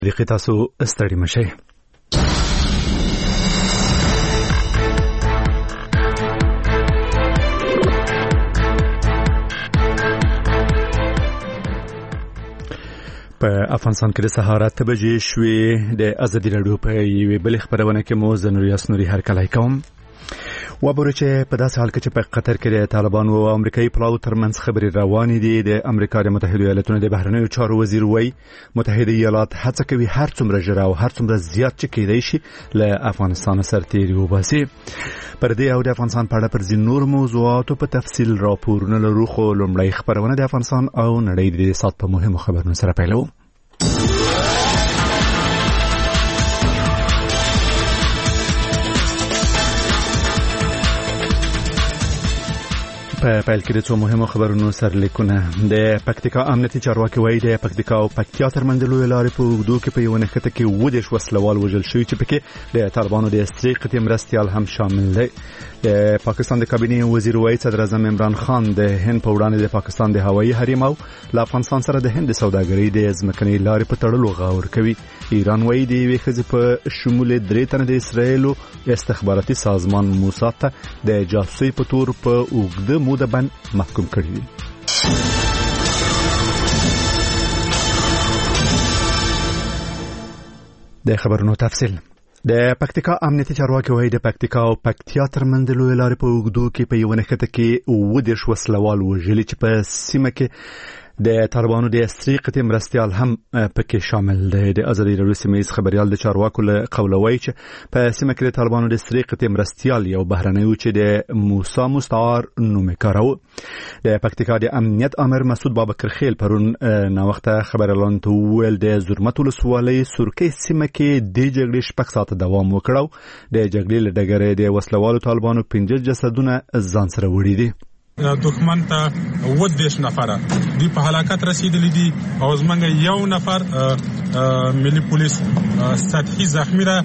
دقیقه تاسو ستړي مشئ. په افغانستان کې د سهار 8 بجې شوې. د ازادي راډیو په یوې بلې خبرونه کې مو زه نور یاسنوري هرکلی کوم. وبره چې په داسې حال کې چې په قطر کې د طالبانو او امریکایي پلاوی ترمنځ خبرې روانې دي. د امریکا د متحده ایالاتونو د بهرنیو چارو وزیر وایي متحده ایالات هڅه کوي هر څومره ژر او هر څومره زیات چې کېدای شي له افغانستان سرتېري وباسي. پر دې او د افغانستان په اړه پر ځینو نور موضوعاتو په تفصیل راپورونه لرو، خو لومړی خبرونه د افغانستان او نړۍ د سات په مهمو خبرونو سره پیلوو. په پیل کې د څو مهمو خبرونو سرلیکونه. د پکتیکا امنیتي چارواکي وایي د پکتیکا او پکتیا ترمنځ لویې لارې په اوږدو کې په یوه نښته کې 10 وسلوال وژل شوي چې پکې د طالبانو د استري قطعې مرستیال هم شامل دی. د پاکستان د کابینې وزیر وایي صدر اعظم عمران خان د هند په وړاندې د پاکستان د هوایي حریم او له افغانستان سره د هند سوداګرۍ د ځمکنۍ لارې په تړلو غور کوي. ایران وایي د یوې ښځې په شمول 3 تنه د اسرایلو استخباراتي سازمان موساد ته د جاسوسۍ په تور په اوږده موده باندې محکوم کړی دی. د خبرونو تفصیل. د پکتیکا امنیتي چارواکي وایي د پکتیکا او پکتیا ترمنځ لویې لارې په اوږدو کې په یوه نښته کې 10 وسلوال وژلي چې په سیمه کې د طالبانو د استري قطعې مرستیال هم پکې شامل دی. د ازادي راډیو سیمه‌ییز خبریال د چارواکو له قوله وایي چې په سیمه کې د طالبانو د استري قطعې مرستیال یو بهرنی چې د موسی مستعار نوم کاروه. د پکتیکا د امنیت امر مسعود بابکر خیل پرون ناوخته خبريالان ته ویل د زرمت ولسوالۍ سورکۍ سیمه کې د جګړې 6 ساعته دوام وکړو. د جګړې له ډګره د وسلوالو طالبانو 15 جسدونه ځان سره وړي دي. دښمن ته 10 نفر دی په هلاکت رسیدلی دي او زمونږ یو نفر ملي پولیس سطحي زخمی را.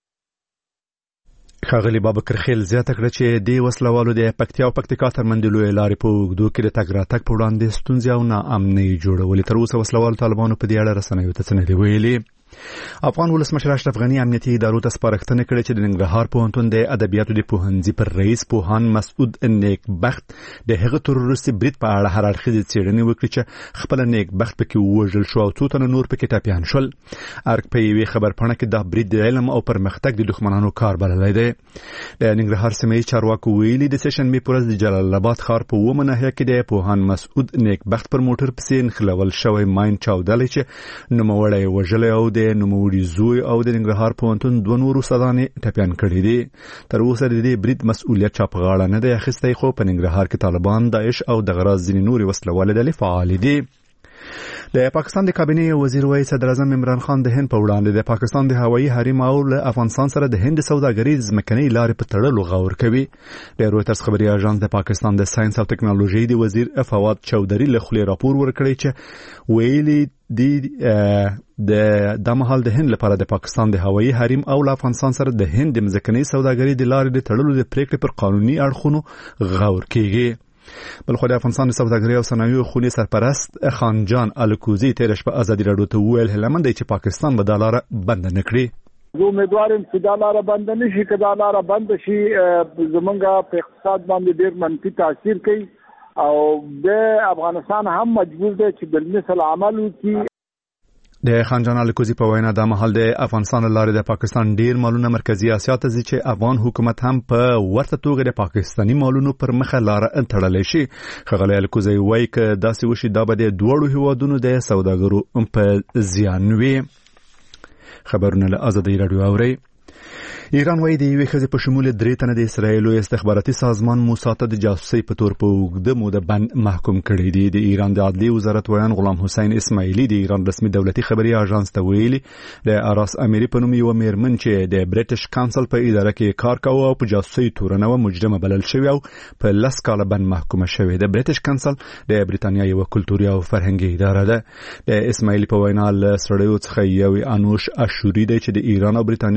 ښاغلي بابکر خیل زیاته کړه چې د وسلوالو د پکتیا او پکتیکا ترمنځ لویې لارې په اوږدو کې د تګ راتګ په وړاندې ستونزې او ناامنۍ جوړولې. تر اوسه وسلوالو طالبانو په دې اړه رسنیو ته څه نه دي ویلي. افغان ولسمشر اشرف غنی امنیتي ادارو ته سپارښتنه کړې چې د ننګرهار پوهنتون د ادبیاتو د پوهنځي پر رئیس پوهان مسعود نیکبخت د هغه تروریستي برید په اړه هر اړخیزې څېړنې وکړي چې خپل نیکبخت پکې ووژل شو او څو تنه نور پکې ټپیان شول. ارګ په یوې خبرپاڼه کې دا برید د علم او پرمختګ د دښمنانو کار بللی دی. د ننګرهار سیمه‌ییز چارواکو ویلي د سشنبې په ورځ د جلال آباد ښار په 9 ناحیه کې د پوهان مسعود نیکبخت پر موټر پسې نښلول شوی ماین چاودلی چې نوموړی وژلی او د نوموړي زوی او د ننګرهار پوهنتون 2 نور استادان ټپیان کړي دي. تر اوسه د دې برید مسؤلیت چا په غاړه نه دی اخیستی، خو په ننګرهار کې طالبان، داعش او د غراض ځینې نورې وسلوالې ډلې فعال دي. د پاکستان د کابینې وزیر وایي صدر اعظم عمران خان د هند په وړاندې د پاکستان د هوایي حریم او له افغانستان سره د هند سوداګرۍ ځمکنۍ لارې په تړلو غور کوي. د رویټرز خبري اژانس د پاکستان د ساينس او ټکنالوژي د وزیر فواد چودري له خولې راپور ورکړی چې ویلي د مهال د هند لپاره د پاکستان د هوایي حریم او له افغانستان سره د هند د ځمکنۍ سوداګرۍ د لارې د تړلو د پریکړې پر قانوني اړخونو غور کوي. بلخو د افغانستان د سوداګرۍ او صنایعو خونې سرپرست خانجان الکوزي تیر شپه ازادي راډیو ته ویل هلمند دی چې پاکستان به دا لاره بند نه کړي. زه امیدوارم چې دا لاره بند نه شي. که دا لاره بند شي زمونږ په اقتصاد باندې ډېر منفي تاثیر کوي او د افغانستان هم مجبور دی چې بالمثل عمل وکړي. د خانجان الکوزي په وینا د محل د افغانستان لارې د پاکستان ډیر مالونه مرکزی اسیا ته ځي چې افغان حکومت هم په ورته توګه د پاکستاني مالونو پر مخه لار تړلې شي. ښاغلی الکوزي وایي که داسې وشي دا به د دوړو هیوادونو د سوداګرو په زیان وي. خبرونه له ازادي راډیو اوري. ایران وایي د یوې ښځې په شمول 3 تنه د اسرایلو استخباراتي سازمان موساد ته د جاسوسۍ په تور په اوږده موده باندې محکوم کړي دي. د ایران د عدلي وزارت ویان غلام حسین اسماعیلي د ایران رسمي دولتي خبري اژانس ته ویلي د اراس اميري په نوم یو میرمن چې د بریټیش کانسل په اداره کې کار کاوه او په جاسوسۍ تورنه و مجرمه بلل شوی او په 10 کاله باندې محکومه شوی. د بریټیش کانسل د بریتانیا یو کلتوري او فرهنګي اداره ده. د اسماعیلي په وینا له سړیو څخه یو انوش اشوري دی چې د ایران او بریتانیا دواړه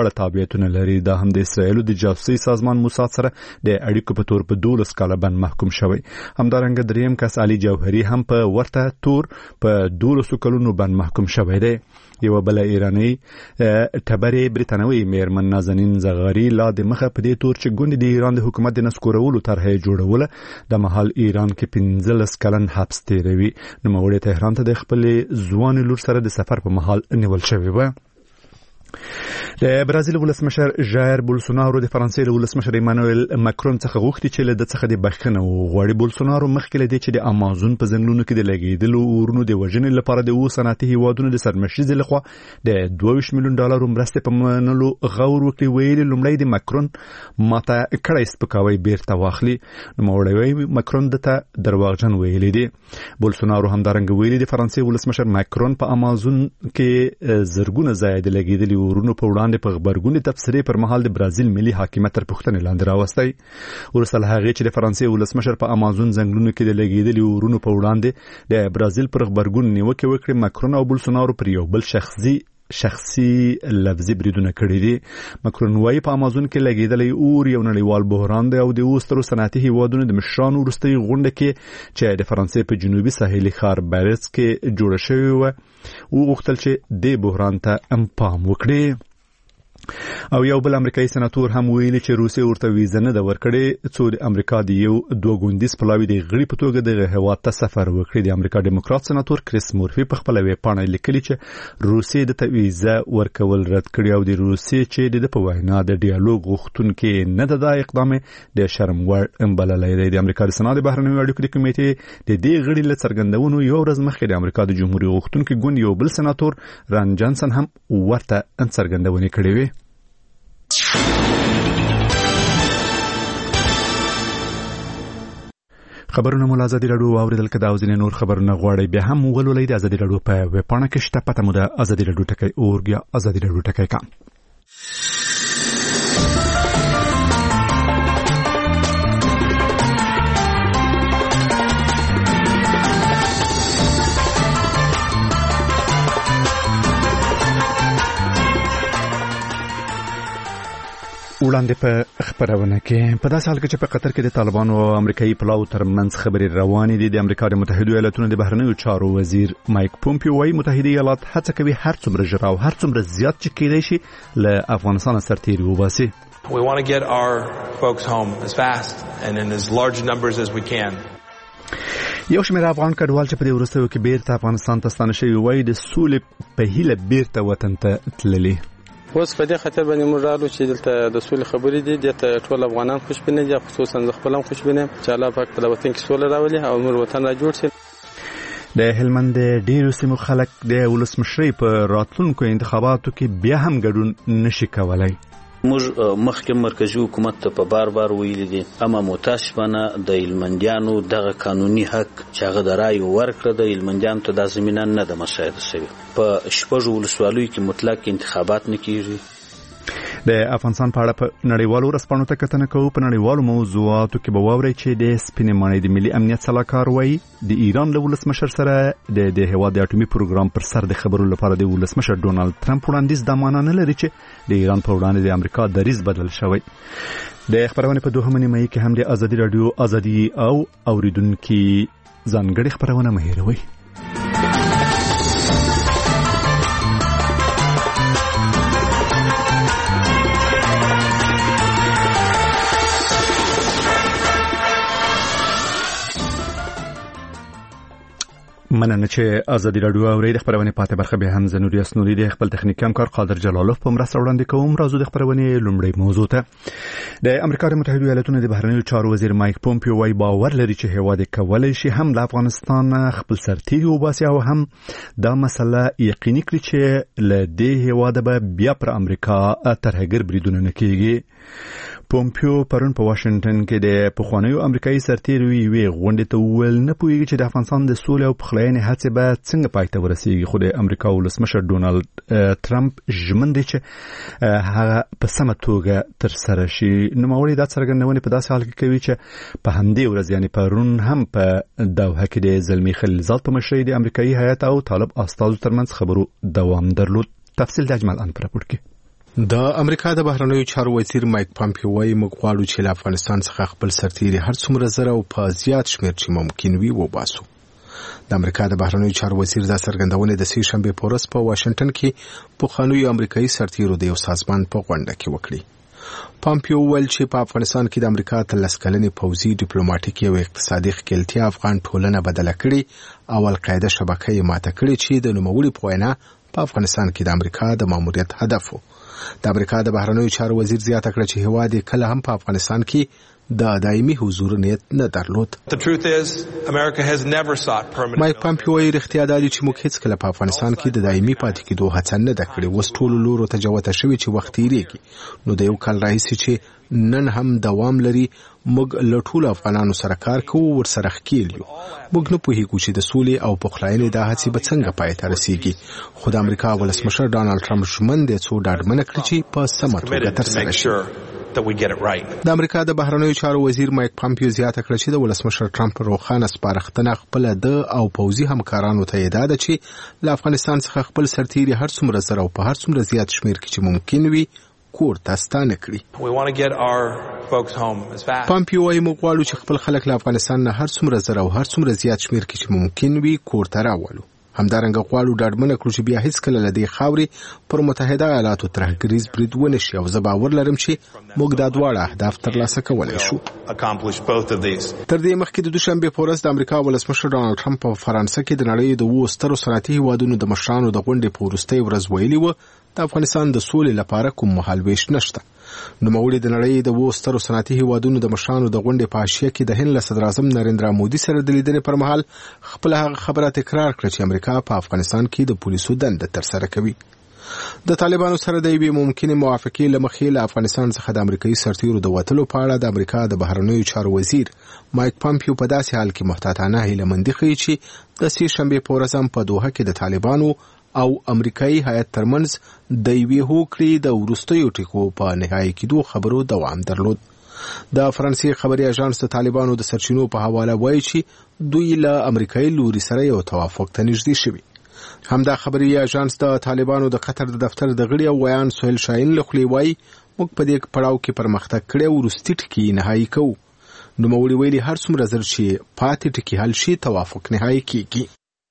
دواړه تابعیتونه لري. دا هم د اسرائیل د جاسوسي سازمان موساد سره د اړیکو په تور په 12 کاله بند محکوم شوی. همدارنګه دریم کس علي جوهري هم په ورته تور په 12 کلونو بند محکوم شوی دی. یو بل ایرانی تبری بریتانوي میرمن نازنین زغاری لا د مخه په دې تور چې ګوند د ایران د حکومت د نسکورولو طرحه جوړوله د محل ایران کې 15 کلن حبس تیروي. نو موړي تهران ته د خپل ځوان لور سره د سفر په محل نیول شوی و. د برازیل ولسمشر ژایر بولسونارو د فرانسې ولسمشر ایمانوئل ماکرون څخه غوښتي چې له د څخه د بخښنه وغواړي. بولسونارو مخکې له دې چې د امازون په ځنګلونو کې د لګیدلو اورونو د وژنې لپاره د صنعتي هیوادونو د سرمشرۍ لخوا د 22 میلیون ډالر مرستې په منلو غور وکړي، ویلي لومړی د ماکرون ماته کړی سپکاوی بیرته واخلي. نو موړی ماکرون دته درواغجن ویلي دي. بولسونارو همدارنګه ویلي د فرانسې ولسمشر ماکرون په امازون کې زرګونه ځای د لګیدلي اورونو په وړاندې په خبرګونې تبصرې پر مهال د برازیل ملي حاکمیت تر پوښتنې لاندې راوستی. وروسته له هغې چې د فرانسې ولسمشر په امازون ځنګلونو کې د لګیدلي اورونو په وړاندې د برازیل پر خبرګون نیوکې وکړې، ماکرون او بولسونارو پر یو بل شخصي لفظي بریدونه کړي دي. ماکرون وايي په امازون کې لګیدلي اور یو نړیوال بحران دی او د اوسترو صنعتي هیوادونو د مشرانو وروستۍ غونډه کې چې د فرانسې په جنوبي ساحلي ښار بیرس کې جوړه شوې وه وغوښتل چې دې بحران ته پام وکړي. او یو بل امریکایي سناتور هم ویلي چې روسیه ورته ویزه نه ده ورکړې څو د امریکا د یو دوه ګوندیز پلاوي د غړي په توګه د هیواد ته سفر وکړي. د امریکا ډیموکرات سناتور کریس مورفي په خپل ویبپاڼه لیکلي چې روسیه د ویزه ورکول رد کړي او د روسیه چې د په وینا د ډیالوګ غوښتونکي نه ده دا اقدام د شرم وړ بللی دی. د امریکا د سنا د بهرنیو اړیکو د کمیټې د دې غړي له څرګندونو یو ورځ مخکې د امریکا د جمهوریت غوښتونکي ګوند یو بل سناتور ران جانسن هم ورته څرګندونې کړې وې. خبرونه مو ازادي راډیو اوریدل کده او ځینې نور خبرونه غواړي بیا هم ولولئ د ازادي راډیو په ویبپاڼه کې شته پته مو د ازادي راډیو ټکی اورګ یا ازادي راډیو ټکی کام. وړاندې په خبرونه کې په داسې حال کې چې په قطر کې د طالبانو او امریکایي پلاو ترمنځ خبرې روانې دي، د امریکا د متحده ایالاتونو د بهرنیو چارو وزیر مایک پومپیو وايي متحده ایالات هڅه کوي هر څومره ژر او هر څومره زیات چې کېدای شي له افغانستان سرتیري وباسي. We want to get our folks home as fast and in as large numbers as we can. یو شمېر افغان کډوال چې په دې وروستیو کې بیرته افغانستان ته ستانه شوي وایي د سولې په هیله بیرته وطن ته تللي. اوس په دې خاطر باندې موږ راغلو چې دلته د سولې خبرې دي، دلته ټول افغانان خوشبینه دي، خصوصا زه خپل هم خوشبینه چې الله پاک په وطن کې سوله راولي او موږ وطن را جوړ شي. د هلمند ډیرو سیمو خلک د ولسمشرۍ په راتلونکو انتخاباتو کې بیا هم ګډون نشي کولای. موږ مخکې مرکزی حکومت ته په بار ویلي دي، اما متاسفانه د هلمندیانو دغه قانوني حق چې هغه د رایې ورکړه د هلمندیانو ته دا زمینه نه ده مساعده شوې. په 6 ولسوالیو کې مطلق انتخابات نه کیږي. د افغانستان په اړه په نړیوالو ورځپاڼو ته کتنه کوو. په نړیوالو موضوعاتو کې به واورئ چې د سپینې ماڼۍ د ملي امنیت سلاکار وایي د ایران له ولسمشر سره د هیواد د اټومي پروګرام پر سر د خبرو لپاره د ولسمشر ډونالد ټرمپ وړاندیز دا معنا نه لري چې د ایران په وړاندې د امریکا دریځ بدل شوی. د خبرونه په 2 نیمایي کې هم د ازادي راډیو ازادي او اوریدونکو ځانګړي خبرونه مهیروي. مننه چې ازادي راډیو اورید خبرونه پاتې برخه به هم زنوري اسنوري د خپل تخنیکی همکار قادر جلالوف په مرسته وړاندې کوم. راځو د خبرونه لومړی موضوع ته. د امریکا د متحده ایالاتونو د بهرنیو چارو وزیر مایک پومپیو وايي باور لري چې هیواد کولای شي هم له افغانستان خپل سرتیري وباسي او هم دا مسله یقیني کړي چې له دې هیواد به بیا پر امریکا ترهګر بریدونه نه کیږي. پومپیو پرون په واشنگټن کې د پخوانیو امریکایي سرتیرو یوې غونډې ته وویل نه پوهیږي چې د افغانستان د سولې او پخلاینې هڅې به څنګه پای ته ورسیږي، خو د امریکا ولسمشر ډونالد ټرمپ ژمن دی چې هغه په سمه توګه ترسره شي. نوموړی دا څرګندونې په داسې حال کې کوي چې په همدې ورځ یعنې پرون هم په دوحه کې د زلمي خلیلزاد په مشرۍ د امریکایي هیات او طالب استازو ترمنځ خبرو دوام درلود. تفصیل د اجمل ان پر راپور کې. د امریکا د بهرنیو چارو وزیر مایک پامپیو وايي موږ غواړو چې له افغانستان څخه خپل سرتیري هر څومره زر او په زیات شمېر چې ممکن وي وباسو. د امریکا د بهرنیو چارو وزیر دا څرګندونه د سې شنبې په ورځ په واشنگټن کې پخوانیو امریکایي سرتیرو د یو سازمان په غونډه کې وکړي. پامپیو ویل چې په افغانستان کې د امریکا 13 کلنې پوځي ډیپلوماټیکي او اقتصادي ښکېلتیا افغان ټولنه بدله کړي او القاعده شبکه یې ماته کړې چې د نوموړي په وینا په افغانستان کې د امریکا د ماموریت هدف و. د امریکا د بهرنیو چارو وزیر زیاته کړه چې هیواد یې کله هم په افغانستان کې د دایمي حضور نیت نه درلود. مایک پامپیو وايي رښتیا دا دی چې موږ هیڅ کله په افغانستان کې د دایمي پاتې کېدو هڅه نه ده کړې. اوس ټولو لورو ته جوته شوي چې وخت تېرېږي. نو د یو کال راهیسې چې نن هم دوام لري موږ له ټولو افغانانو سره کار کوو، ورسره ښکېل یو. موږ نه پوهېږو چې د سولې او پخلاینې دا هڅې به څنګه پای ته رسېږي، خو د امریکا ولسمشر ډانالډ ټرمپ ژمن دی څو ډاډمنه کړي چې په سمه توګه ترسره شي. د امریکا د بهرنیو چارو وزیر مایک پامپیو زیاته کړه چې د ولسمشر ټرمپ روښانه سپارښتنه خپله د او پوځي همکارانو ته یې ده چې له افغانستان څخه خپل سرتیري هر څومره زر او په هر څومره زیات شمېر کې چې ممکن وي کور ته ستانه کړي. پامپیو وايي موږ غواړو چې خپل خلک له افغانستان نه هر څومره زر او هر څومره زیات شمېر کې چې ممکن وي کور ته راولو. همدارنګه غواړو ډاډمنه کړو چې بیا هیڅکله له دې خاورې پر متحده ایالاتو ترهګریز برید ونه شي او زه باور لرم چې موږ دا دواړه اهداف ترلاسه کولی شو. تر دې مخکې د دوشنبې په ورځ د امریکا ولسمشر ډانالډ ټرمپ په فرانسه کې د نړۍ د 7 سترو صنعتي هیوادونو د مشرانو د غونډې په وروستۍ ورځ ویلي و د افغانستان د سولې لپاره کوم مهالویش نشته. نوموړي د نړۍ د 7 سترو صنعتي هیوادونو د مشرانو د غونډې په حاشیه کې د هند له صدر اعظم نریندرا مودي سره د لیدنې پر مهال خپل هغه خبره تکرار کړه چې امریکا په افغانستان کې د پولیسو دنده ترسره کوي. د طالبانو سره د یوې ممکنې موافقې له مخې له افغانستان څخه د امریکایي سرتیرو د وتلو په اړه د امریکا د بهرنیو چارو وزیر مایک پامپیو په داسې حال کې محتاطانه هیلهمندي ښیي چې د سې شنبې په ورځ هم په دوحه کې د طالبانو او امریکایي هیات ترمنځ د یوې هوکړې د وروستیو ټکو په نهایي کېدو خبرو دوام درلود. د فرانسې خبري اژانس د طالبانو د سرچینو په حواله وایي چې دوی له امریکایي لوري سره یو توافق ته نږدې شوي. همدا خبري اژانس د طالبانو د قطر د دفتر د غړي او ویان سهیل شاهین له خولې وایي موږ په دې پړاو کې پرمختګ کړی او وروستي ټکي نهایي کوو. نوموړي ویلي هر څومره زر چې پاتې ټکي حل شي توافق نهایي کیږي.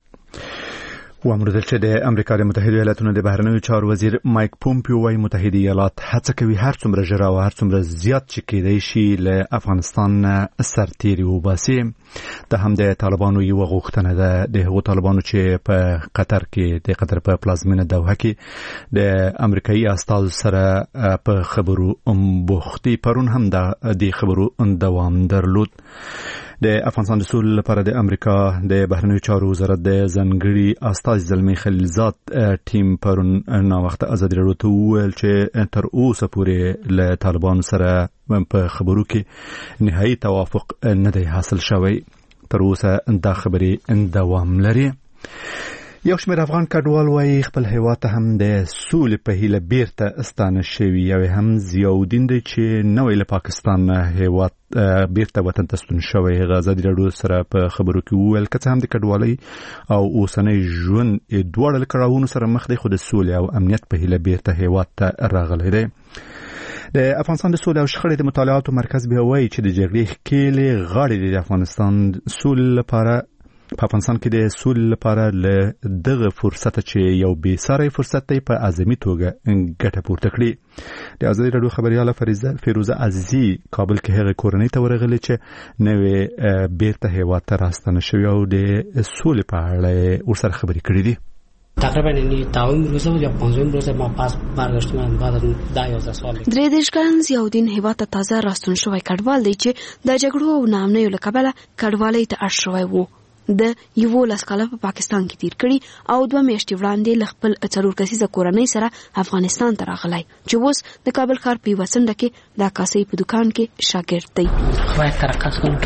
وامردل چې د امریکا د متحده ایالاتونو د بهرنیو چارو وزیر مایک پامپیو وايي متحده ایالات هڅه کوي هر څومره ژر او هر څومره زیات چې کېدای شي له افغانستان سرتیري وباسي. د هم د طالبانو یو غوښتنه ده د هغو طالبانو چې په قطر کې د قطر په پلازمینه دوحه کې د امریکایي استازو سره په خبرو بوختي پرون هم د خبرو دوام درلود. د افغانستان د سولې لپاره د امریکا د بهرنیو چارو وزارت د ځانګړي استازي زلمی خلیلزاد ټیم پرون ناوخته ازادي راډیو ته وویل چې تر اوسه پورې له طالبانو سره په خبرو کې نهایي توافق نه دی حاصل شوی. تر اوسه دا خبرې دوام لري. یو شمېر افغان کډوال وايي خپل هیواد ته هم د سولې په هیله بیرته ستانه شوي. یو هم ضیاءالدین دی چې نوی له پاکستان هیواد بیرته وطن ته ستون شوی. ازادي راډیو سره په خبرو کې وویل که څه هم د کډوالۍ او اوسنۍ ژوند دواړه له کړاوونو سره مخ دی خو د سولې او امنیت په هیله بیرته هیواد ته راغلی دی. د افغانستان د سولې او شخړې د مطالعاتو مرکز بیا وایي چې د جګړې ښکېلې غاړې د افغانستان سولې لپاره په افغانستان کې د سولې لپاره له دغه فرصت چې یو بې ساری فرصت دی په اعظمي توګه ګټه پورته کړي. د ازادي راډیو خبرياله فیروزه عزیزي کابل کې هغه کورنۍ ته ورغلې چې نوې بیرته هیواد ته راستنه شوی او د سولې په اړه ورسره خبرې کړې دي. تقریبا تاویم روزه و یا 15 روزه ما پس برگشتم بعد از 10-11 سال. درې کلن ضیاءالدین هیواد ته تازه راستون شوی کډوال دی چې د جګړو او ناامنیو له کبله کډوالۍ ته اړ شوی و. د 11 کاله په پاکستان کې تیر کړي او 2 میاشتې وړاندې له خپل 4 کسیزه کورنۍ سره افغانستان ته راغلی چې اوس د کابل ښار په یوه څنډه کې د عکاسۍ په دکان کې شاګرد دی. باید ترقص کنم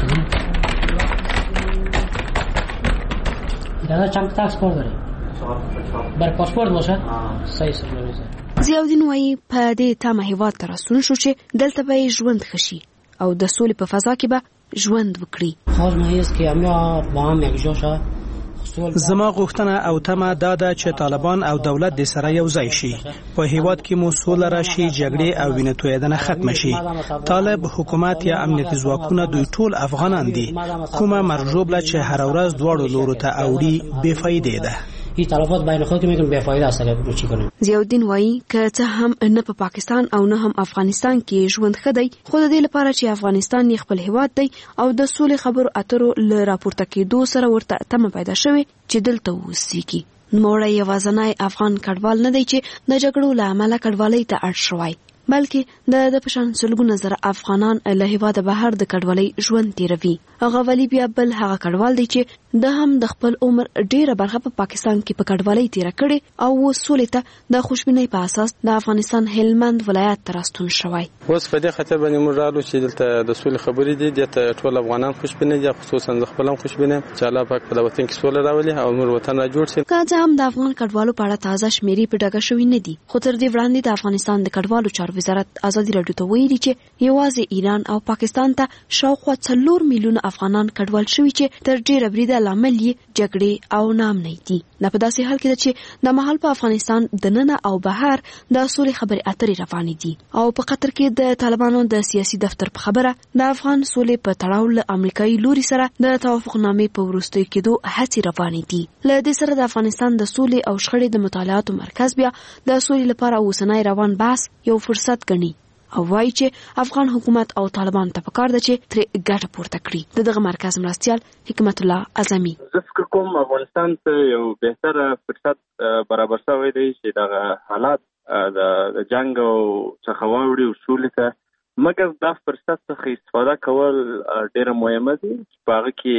دادا چند تا پاسپورت داری؟ بر پاسپورت باشه؟ صحیح سر. ضیاءالدین وایي په دې تمه هیواد ته راستون شو چې دلته به یې ژوند ښه شي او د سولې په فضا کې به ژوند وکړي. خواهش ما هست که همه با هم یک جا شد زما غوښتنه او تمه دا ده چې طالبان او دولت د سره یو ځای شي، په هیواد کې مو سوله راشي، جګړې او وینې تویېدنه ختم شي. طالب حکومت یا امنیتي ځواکونه دوی ټول افغانان دي. کومه مرجوبله چې هر ورځ دواړو لورو ته اوړي بې فایدې ده. طالبات بین خود کې میگن بے فایده است اگر چی کنیم. ضیاءالدین وایي که څه هم نه په پاکستان او نه هم افغانستان کې ژوند ښه دی، خو د دې لپاره چې افغانستان یې خپل هیواد دی او د سولې خبرو اترو له راپورته کېدو سره ورته تمه پیدا شوې چې دلته اوسېږي. نوموړی یوازینی افغان کډوال نه دی چې د جګړو له امله کډوالۍ ته اړ شوی، بلکې د پشان سلګونه زره افغانان له هیواده بهر د کډوالۍ ژوند تیروي. هغه ولی بیا بل هغه کډوال دی چې د هم د خپل عمر ډیره برخه په پاکستان کې په کډوالۍ تیر کړي او سولې ته د خوشبینۍ په اساس د افغانستان هلمند ولایت ته راستون شوی. اوس په دې خاطر باندې موږ رالو چې دلته د سولې خبرې دي، د ټول افغانان خوشبینه دي، خصوصا د خپل خوشبینه چې الله پاک په وطن کې سولې راولي او موږ وطن را جوړ شي. که هم د افغان کډوالو په اړه تازه شمیرې په ډاګه شوې نه دي، خو تر دې وړاندې د افغانستان د کډوالو چارو وزارت ازادي راډیو ته ویلي چې یوازې ایران او پاکستان ته شاوخوا 4 میلیونه افغانان کډوال شوي چې تر ډیره بریده لامل یې جګړې او ناامنۍ دي. دا په داسې حال کې ده چې د مهال په افغانستان د ننه او بهر د سولې خبرې اترې روانې دي او په قطر کې د طالبانو د سیاسي دفتر په خبره د افغان سولې په تړاو له امریکایي لوري سره د توافقنامې په وروستیو کېدو هڅې روانې دي. له دې سره د افغانستان د سولې او شخړې د مطالعاتو مرکز بیا د سولې لپاره اوسنی روان بحث یو فرصت ګڼي او وایي چې افغان حکومت او طالبان ته پکار ده چې ترې ګټه پورته کړي. دغه مرکز مرستیال حکمت الله اعظمي: زه فکر کوم افغانستان ته یو بهتره فرصت برابر شوی دی چې دغه حالات د جنگ او څخه واوړي او سولې ته، مګر دا فرصت څخه استفاده کول ډیره مهمه دي چې په هغه کې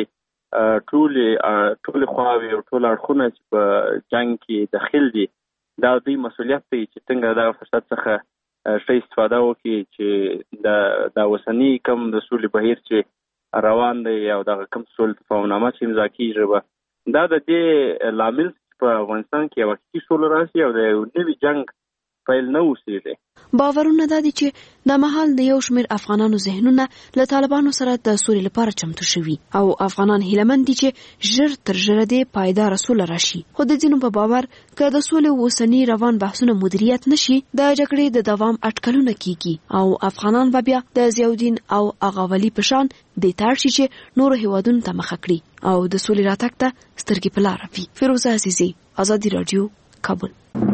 ټولې خواوې او ټول اړخونه چې په جنگ کې داخل دي دا دوی مسؤلیت دی چې څنګه دا فرصت څخه ښه استفاده وکړي چې د اوسني کم د سولې بهیر چې روان دی او دغه کم سولې تفاهمنامه چې امضا کېږي دا د دې لامل په افغانستان کې یو حقیقي سوله راشي او د یو نوي جنګ پیل نه اوسېږي. باورونه دا دي چې د مهال د یو شمېر افغانانو ذهنونه له طالبانو سره د سولې لپاره چمتو شوي او افغانان هیلهمند دي چې ژر تر ژره دې پایداره سوله راشي. خو د ځینو په باور که د سولې اوسني روان بحثونه مدیریت نشي، د جګړې د دوام اټکلونه کیږي او افغانان به بیا د ضیاءالدین او اغاولي په شان دې ته اړ شي چې نورو هیوادونو ته مخه کړي او د سولې راتګ ته سترګې په لاره وي. فیروزه عزیزي، ازادي راډیو، کابل.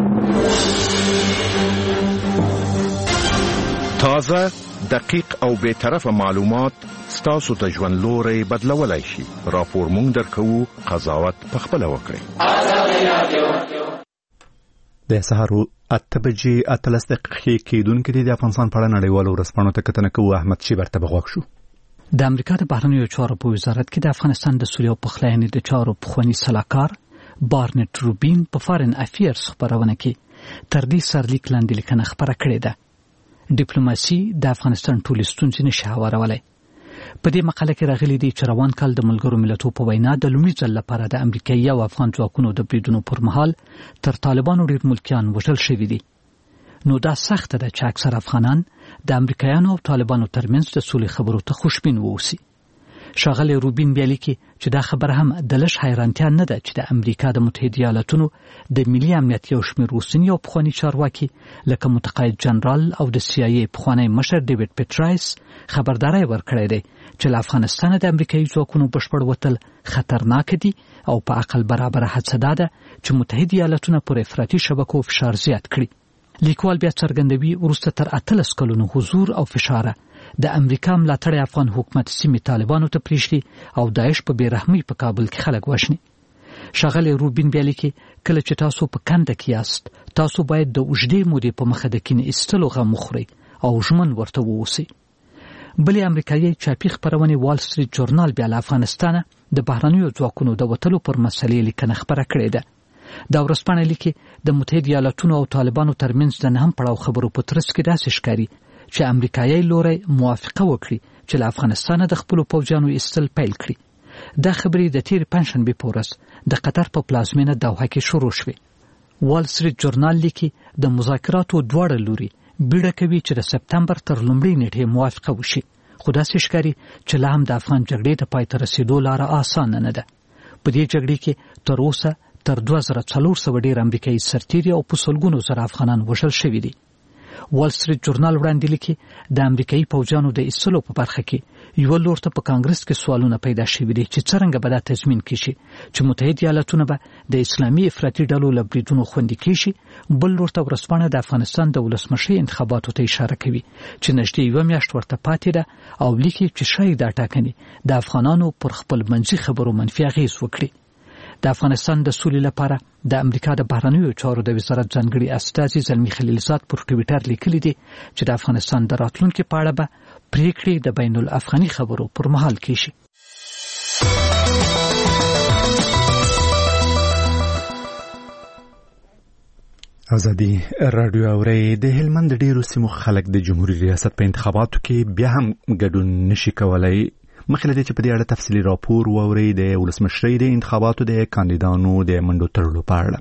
تازه، دقیق او بے طرفه معلومات ستاسو ته ژوند لوري بدلولای شي. راپور مونږ درکوو، قضاوت پخپل وکړئ. د سهار 8 بجې 8 دقیقې کېدونکې د افغانستان په اړه نړیوالو ورځپاڼو ته کتنه کوو. احمد شیبر ته بغوښ شو. د امریکا د بهرنیو چارو په وزارت کې د افغانستان د سولې او پخلاینې د چارو پخوانی سلاکار بارنټ روبین په فارن افیرز خبرونه کې تر دې سرلیک لاندې لیکنه خبره کړې ده: ډیپلوماسي د افغانستان ټولې ستونزې نشي هوارولی. په دې مقاله کې راغلي دي چې روان کال د ملګرو ملتونو په وینا د لومړي ځل لپاره د امریکایي او افغان ځواکونو د بریدونو پر مهال تر طالبانو ډېر ملکیان وژل شوي دي. نو دا سخته ده چې اکثر افغانان د امریکایانو او طالبانو ترمنځ د سولې خبرو ته خوشبین واوسي. ښاغلی روبین بیا لیکي چې دا خبره هم د لږ حیرانتیا نه ده چې د امریکا د متحده ایالاتونو د ملي امنیت یو شمېر اوسني او پخواني چارواکي لکه متقاعد جنرال او د CIA پخوانی مشر ډیوډ پیټرایس خبرداری ورکړی دی چې له افغانستانه د امریکایي ځواکونو بشپړ وتل خطرناک دي او په عقل برابره هڅه ده چې متحده ایالاتونه پر افراطي شبکو فشار زیات کړي. لیکوال بیا څرګندوي وروسته تر 18 کلونو حضور او فشار د امریکا ملاتړی افغان حکومت سیمې طالبانو ته پریږدي او داعش په بیرحمۍ په کابل کې خلک وژني. ښاغلی روبین بیا لیکي کله چې تاسو په کنده کې یاست، تاسو باید د اوږدې مودې په مخه د کینې ایستلو غم وخورئ او ژمن ورته واوسئ. بلې امریکایي چاپي خپرونې وال سټریټ جورنال بیا له افغانستانه د بهرنیو ځواکونو د وتلو پر مسلې لیکنه خپره کړې ده. دا ورځپاڼه لیکي د متحده ایالاتونو او طالبانو ترمنځ د نهم پړاو خبرو په ترڅ کې داسې ښکاري چې امریکایي لوري موافقه وکړي چې له افغانستانه د خپلو پوځیانو ایستل پیل کړي. دا خبرې د تیر پنځشنبه په ورځ د قطر په پلازمینه دوحه کې شروع شوې. وال سټریټ جورنال لیکي د مذاکراتو دواړه لوري بیړه کوي چې د سپتمبر تر لومړۍ نیټې موافقه وشي، خو داسې ښکاري چې لا هم د افغان جګړې د پای ته رسیدو لاره اسانه نه ده. په دې جګړې کې تر اوسه تر 2400 ډیر امریکایي سرتیري او په سلګونو زره افغانان وژل شوي دي. وال سټریټ جورنال وړاندې لیکي د امریکایي پوځیانو د ایستلو په برخه کې یو لور ته په کانګرس کې سوالونه پیدا شوي دي چې څرنګه به دا تضمین کړي چې متحده ایالاتونه به د اسلامي افراطي ډلو له بریدونو خوندي کړي. بل لور ته ورسپانه د افغانستان د ولسمشي انتخاباتو ته اشاره کوي چې نږدې یو میاشت ورته پاتې ده او لیکي چې شاید دا ټاکنې د افغانانو پر خپل منځي خبرو منفي اغیز وکړي. د افغانستان د سولې لپاره د امریکا د بهرنیو چارو د وزارت ځانګړي استازي زلمی خلیلزاد پر ټویټر لیکلي دي چې د افغانستان د راتلونکي په اړه به پریکړې د بین الافغاني خبرو پر مهال کیږي. ازادي رادیو اوري د هلمند ډیرو سیمو خلک د جمهوریت ریاست په انتخاباتو کې بیا هم ګډون نشي کولای. مخکې له دې چې په دې اړه تفصیلي راپور واوري د ولسمشرۍ د انتخاباتو د کاندیدانو د منډو تړلو په اړه.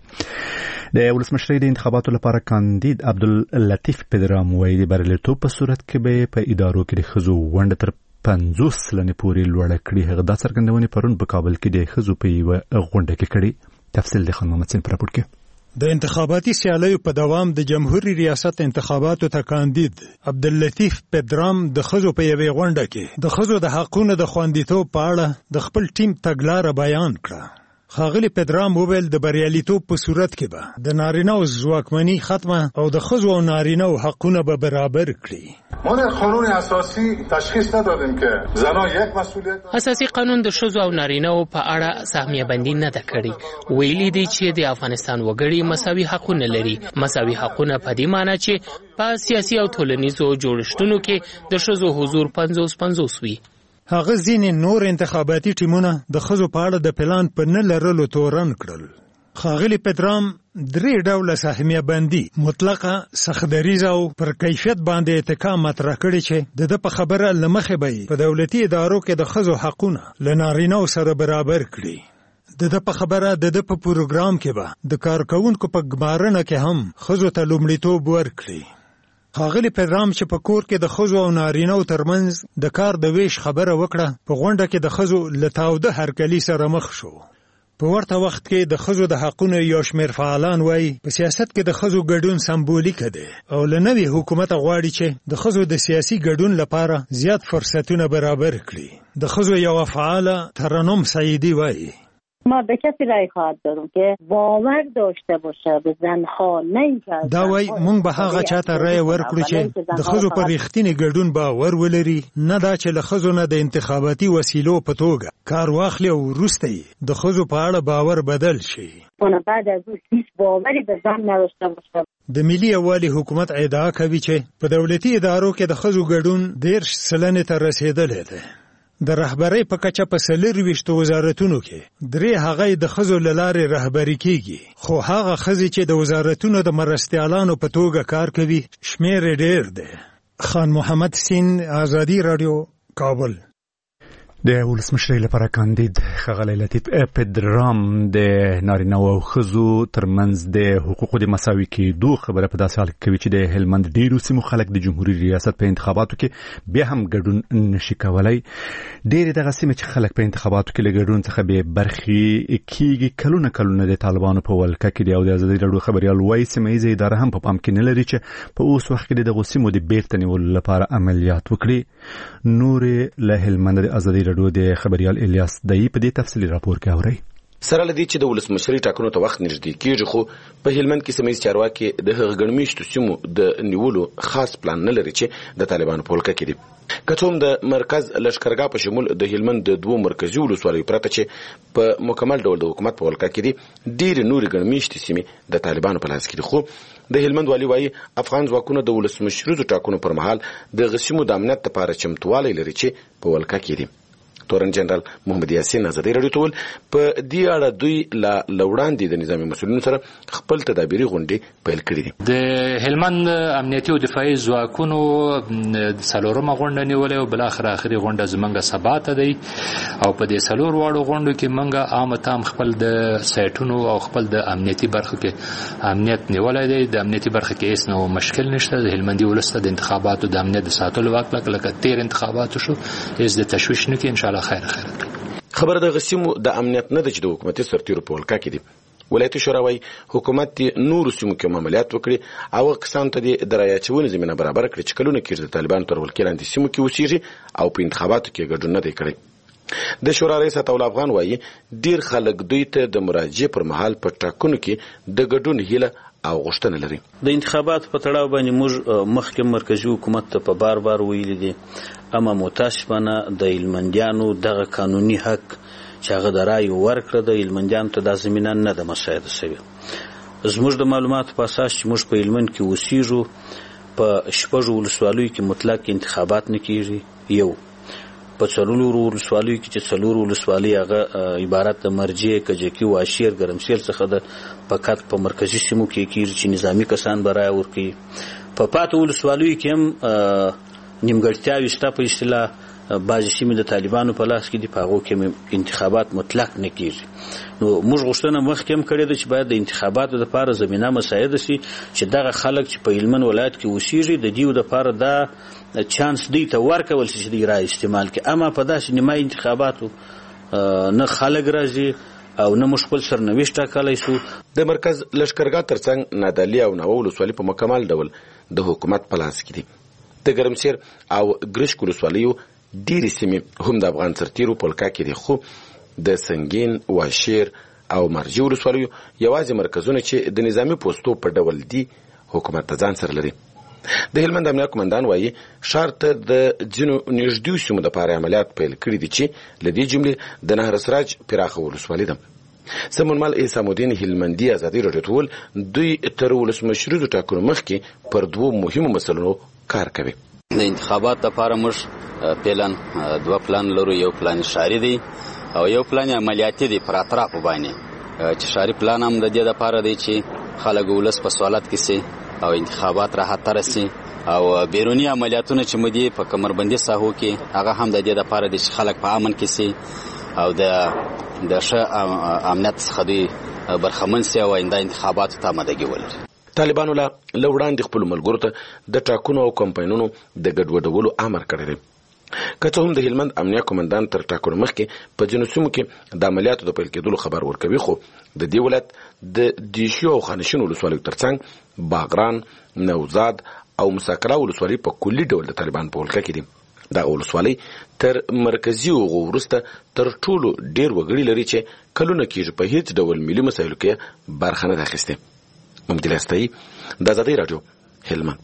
د ولسمشرۍ د انتخاباتو لپاره کاندید عبداللطیف پدرام وایي د بریالیتوب په صورت کې به په ادارو کې د ښځو ونډه تر 50 سلنې پورې لوړه کړي. هغه دا څرګندونې پرون په کابل کې د ښځو په یوه غونډه کې کړې. تفصیل د خان محمد سین په راپور کې. د انتخاباتي سیالیو په دوام د جمهوریت ریاست انتخاباتو ته کاندید عبداللطیف پدرام د ښځو په یوې غونډه کې د ښځو د حقونو د خوندیتوب په اړه د خپل ټیم تګلاره بیان کړه. ښاغلي پدرام وویل د بریالیتوب په صورت کې به د نارینه‌و ځواکمني ختمه او د ښځو او نارینه‌و حقونه به برابر کړي. ما در قانون اساسی تشخیص ندادیم که زنان یک مسئولیت اساسی قانون د ښځو او نارینه‌و په اړه سهمیه بندي نه ده کړې. ویلي دي چې د افغانستان وګړي مساوي حقونه لري. مساوي حقونه په دې معنی چې په سیاسي او ټولنیزو جوړښتونو کې د ښځو حضور 50-50 وي. هغه ځینې نور انتخاباتي ټیمونه د ښځو په اړه د پلان په نه لرلو تورن کړل. ښاغلي پدرام 3 ډوله سهمیه بندي مطلقه، سختدریزه او پر کیفیت باندې اتکا مطرح کړي چې د په خبره لمخې به په دولتي ادارو کې د ښځو حقونه له نارینه‌و سره برابر کړي. د په خبره د په پروګرام کې به د کارکونکو په ګمارنه کې هم ښځو ته لومړیتوب ورکړي. ښاغلي پدرام چې په کور کې د ښځو او نارینه‌و ترمنځ د کار د ویش خبره وکړه، په غونډه کې د ښځو له تاوده هرکلي سره مخ شو. په ورته وخت کې د ښځو د حقونو یو شمېر فعالان وایي په سیاست کې د ښځو ګډون سمبولیکه دی او له نوي حکومت غواړي چې د ښځو د سیاسي ګډون لپاره زیات فرصتونه برابر کړي. د ښځو یو فعاله ترنم سعیدی وایي ما به کسی رای خواهد دادم که باور داشته باشه به زنها، نه اینکه دا وای مونږ به هغه چاته رای ورکړو چې د ښځو پر رښتینی ګډون باور ولري، نه دا چې له ښځو نه د انتخاباتي وسیلو په توګه کار واخلي او وروسته د ښځو په اړه باور بدل شي. بعد از اون هیڅ باوری به زن نداشته باشه. د ملي یووالي حکومت ادعا کوي چې په دولتي ادارو کې د ښځو ګډون 10% ته رسیدلی دی. د رهبرۍ په کچه په 24 وزارتونو کې 3 هغه د ښځو له لارې رهبري کیږي، خو هغه ښځې چې د وزارتونو د مرستیالانو په توګه کار کوي شمېر ډېر دی. خان محمد سین، ازادي رادیو، کابل. د ولسمشرۍ لپاره کاندید ښاغلی لطیف پدرام د نارینه او ښځو ترمنځ د حقوقو د مساوي کېدو خبره په داسې حال کې کوي چې د هلمند ډیرو سیمو خلک د جمهوریت ریاست په انتخاباتو کې بیا هم ګډون نشي کولی. ډېرې دغه سیمې چې خلک په انتخاباتو کې له ګډون څخه بې برخې کېږي کلونه د طالبانو په ولکه کې دي او د ازادي راډیو خبریال وایي سیمه ییزه اداره هم په پام کې نه لري چې په اوس وخت کې دغو سیمو د بیرته نیولو لپاره عملیات وکړي. نورې له هلمند د ازادي راډیو د خبریال الیاس دای په دې تفصیلي راپور کې اوري. سره لدی چې د ولسمشرۍ ټاکنو ته وخت نږدې کېږي، خو په هلمند کې سیمه ییز چارواکي د هغه ګڼمېشتو سیمو د نیولو خاص پلان نه لري چې د طالبانو په ولکه کې دي. که څوم د مرکز لشکرګاه په شمول د هلمند د 2 مرکزي ولسوالیو پرته چې په مکمل ډول د حکومت په ولکه کې دي، ډېرې نورې ګڼمېشتې سیمې د طالبانو په لاس کې دي. خو د هلمند والي وایي افغان ځواکونه د ولسمشریزو ټاکنو پر مهال د غسیمو د امنیت لپاره چمتووالی لري چې په ولکه کې دي. تورن جنرال محمد یاسین ازادي راډیو ته په دې اړه دوی لا لوړاندې د نظامی مسؤلینو سره خپل تدابیري غونډې پیل کړې دي. د هلمند امنیتي او دفاعي ځواکونو څلورمه غونډه نیولې او بل اخر اخري غونډه زمونږ سبا ته دی او په دې څلور واړو غونډو کې مونږه عامه تام خپل د سایټونو او خپل د امنیتي برخه کې امنیت نیولای دی. د امنیتي برخه کې هیڅ نو مشکل نشته. د هلمندي ولسته د انتخاباتو د امنیت د ساتلو واک لکه تیر انتخاباتو شو هیڅ د تشویش نه کې ان شاء الله خیر. خبر د غسیمو د امنیت نه د چې د حکومتي سرتیرو په ولکه کې دي. ولایتي شورا وايي حکومت نور سیمو کې عملیات وکړي او کسان ته د رایې زمینه برابر کړي چې کلونه کېږي د طالبانو تر ولکې لاندې سیمو کې اوسېږي او په انتخاباتو کې ګډون نه دی کړی. د شورا رئیس عطاالله افغان وايي ډیر خلک دوی ته د مراجعې پر مهال په ټاکنو کې د ګډون هیله او غوښتنه لري. د انتخاباتو په تړاو باندې موږ مخکې مرکزي حکومت ته په بار ویلي دي، اما متاسفانه د هلمندیانو دغه قانوني حق چې هغه د رایې ورکړه د هلمندیانو ته دا زمینه نه ده مساعده شوې. زموږ د معلوماتو په اساس چې موږ په هلمند کې اوسېږو، په 6 ولسوالیو کې مطلق انتخابات نه کېږي. یو په 4 ولسوالیو کې چې 4 ولسوالۍ هغه عبارت د مرجع، کجکي، واشیر، ګرمسیر څخه ده، فقط په مرکزي سیمو کې کېږي چې نظامي کسان به رایه ورکوي. په 5 ولسوالیو کې هم نیمګړتیاوې شته، په اصطلاح بعضې سیمې د طالبانو په لاس کې دي، په هغو کې انتخابات مطلق نه کېږي. نو موږ غوښتنه مخکې هم کړې ده چې باید د انتخاباتو دپاره زمینه مساعده شي چې دغه خلک چې په هلمند ولایت کې اوسېږي د دیو دپاره دا چانس دوی ته ورکول شي چې دوی رایې استعمال کړي. اما په داسې نیمایي انتخاباتو نه خلک راځي او نه موږ خپل سرنوشت ټاکلی شو. د مرکز لښکرګاه ترڅنګ نادعلي او ناوه ولسوالۍ په مکمل ډول د حکومت په لاس کې دي. د ګرمسیر او ګرشک ولسوالیو ډېرې سیمې هم د افغان سرتیرو په ولکه کې دي، خو د سنګین، واشیر او مرجع ولسوالیو یوازې مرکزونه چې د نظامي پوستو په ډول دي حکومت ته ځان سره لري. د هلمند امنیه قومندان وايي ښار ته د ځینو نږدې سیمو دپاره عملیات پیل کړي دي چې له دې جملې د نهر سراج پراخه ولسوالي ده. سمونمل حسام الدین هلمندي ازادي راډیو ته وویل دوی تر ولسمشریزو ټاکنو مخکې پر 2 مهمو مسلو کار کوي. د انتخابات لپاره موږ پلان 2 پلان لرو، یو پلان ښاري دی او یو پلان عملیاتي دی پر اطرافو باندې، چې ښاري پلان هم د دې لپاره دی چې خلک ولس په سوالات کې سي او انتخابات راحت راسي، او بیرونی عملیاتونه چې مودي په کمربندي ساحو کې هغه هم د دې لپاره دی چې خلک په امن کې سي او د ښه امنیت څخه دوی برخمن سي او آینده انتخاباتو ته آمادګي ولري. طالبانو له وړاندې خپلو ملګرو ته د ټاکنو او کمپاینونو د ګډوډولو امر کړی دی. که څه هم د هلمند امنیه قومندان تر ټاکنو مخکې په ځینو سیمو کې د عملیاتو د پیل کېدلو خبر ورکوي، خو د دې ولایت د دیشو او خانشین ولسوالیو ترڅنګ باغران، نوزاد او مساکلا ولسوالۍ په کلي ډول د طالبان په ولکه کې دي. دغه ولسوالۍ تر مرکزي هغو وروسته تر ټولو ډېر وګړي لري چې کلونه کېږي په هیڅ ډول ملي مسایلو کې برخه نه ده اخیستې. ممدل استایی د ازادۍ راډیو هلمند.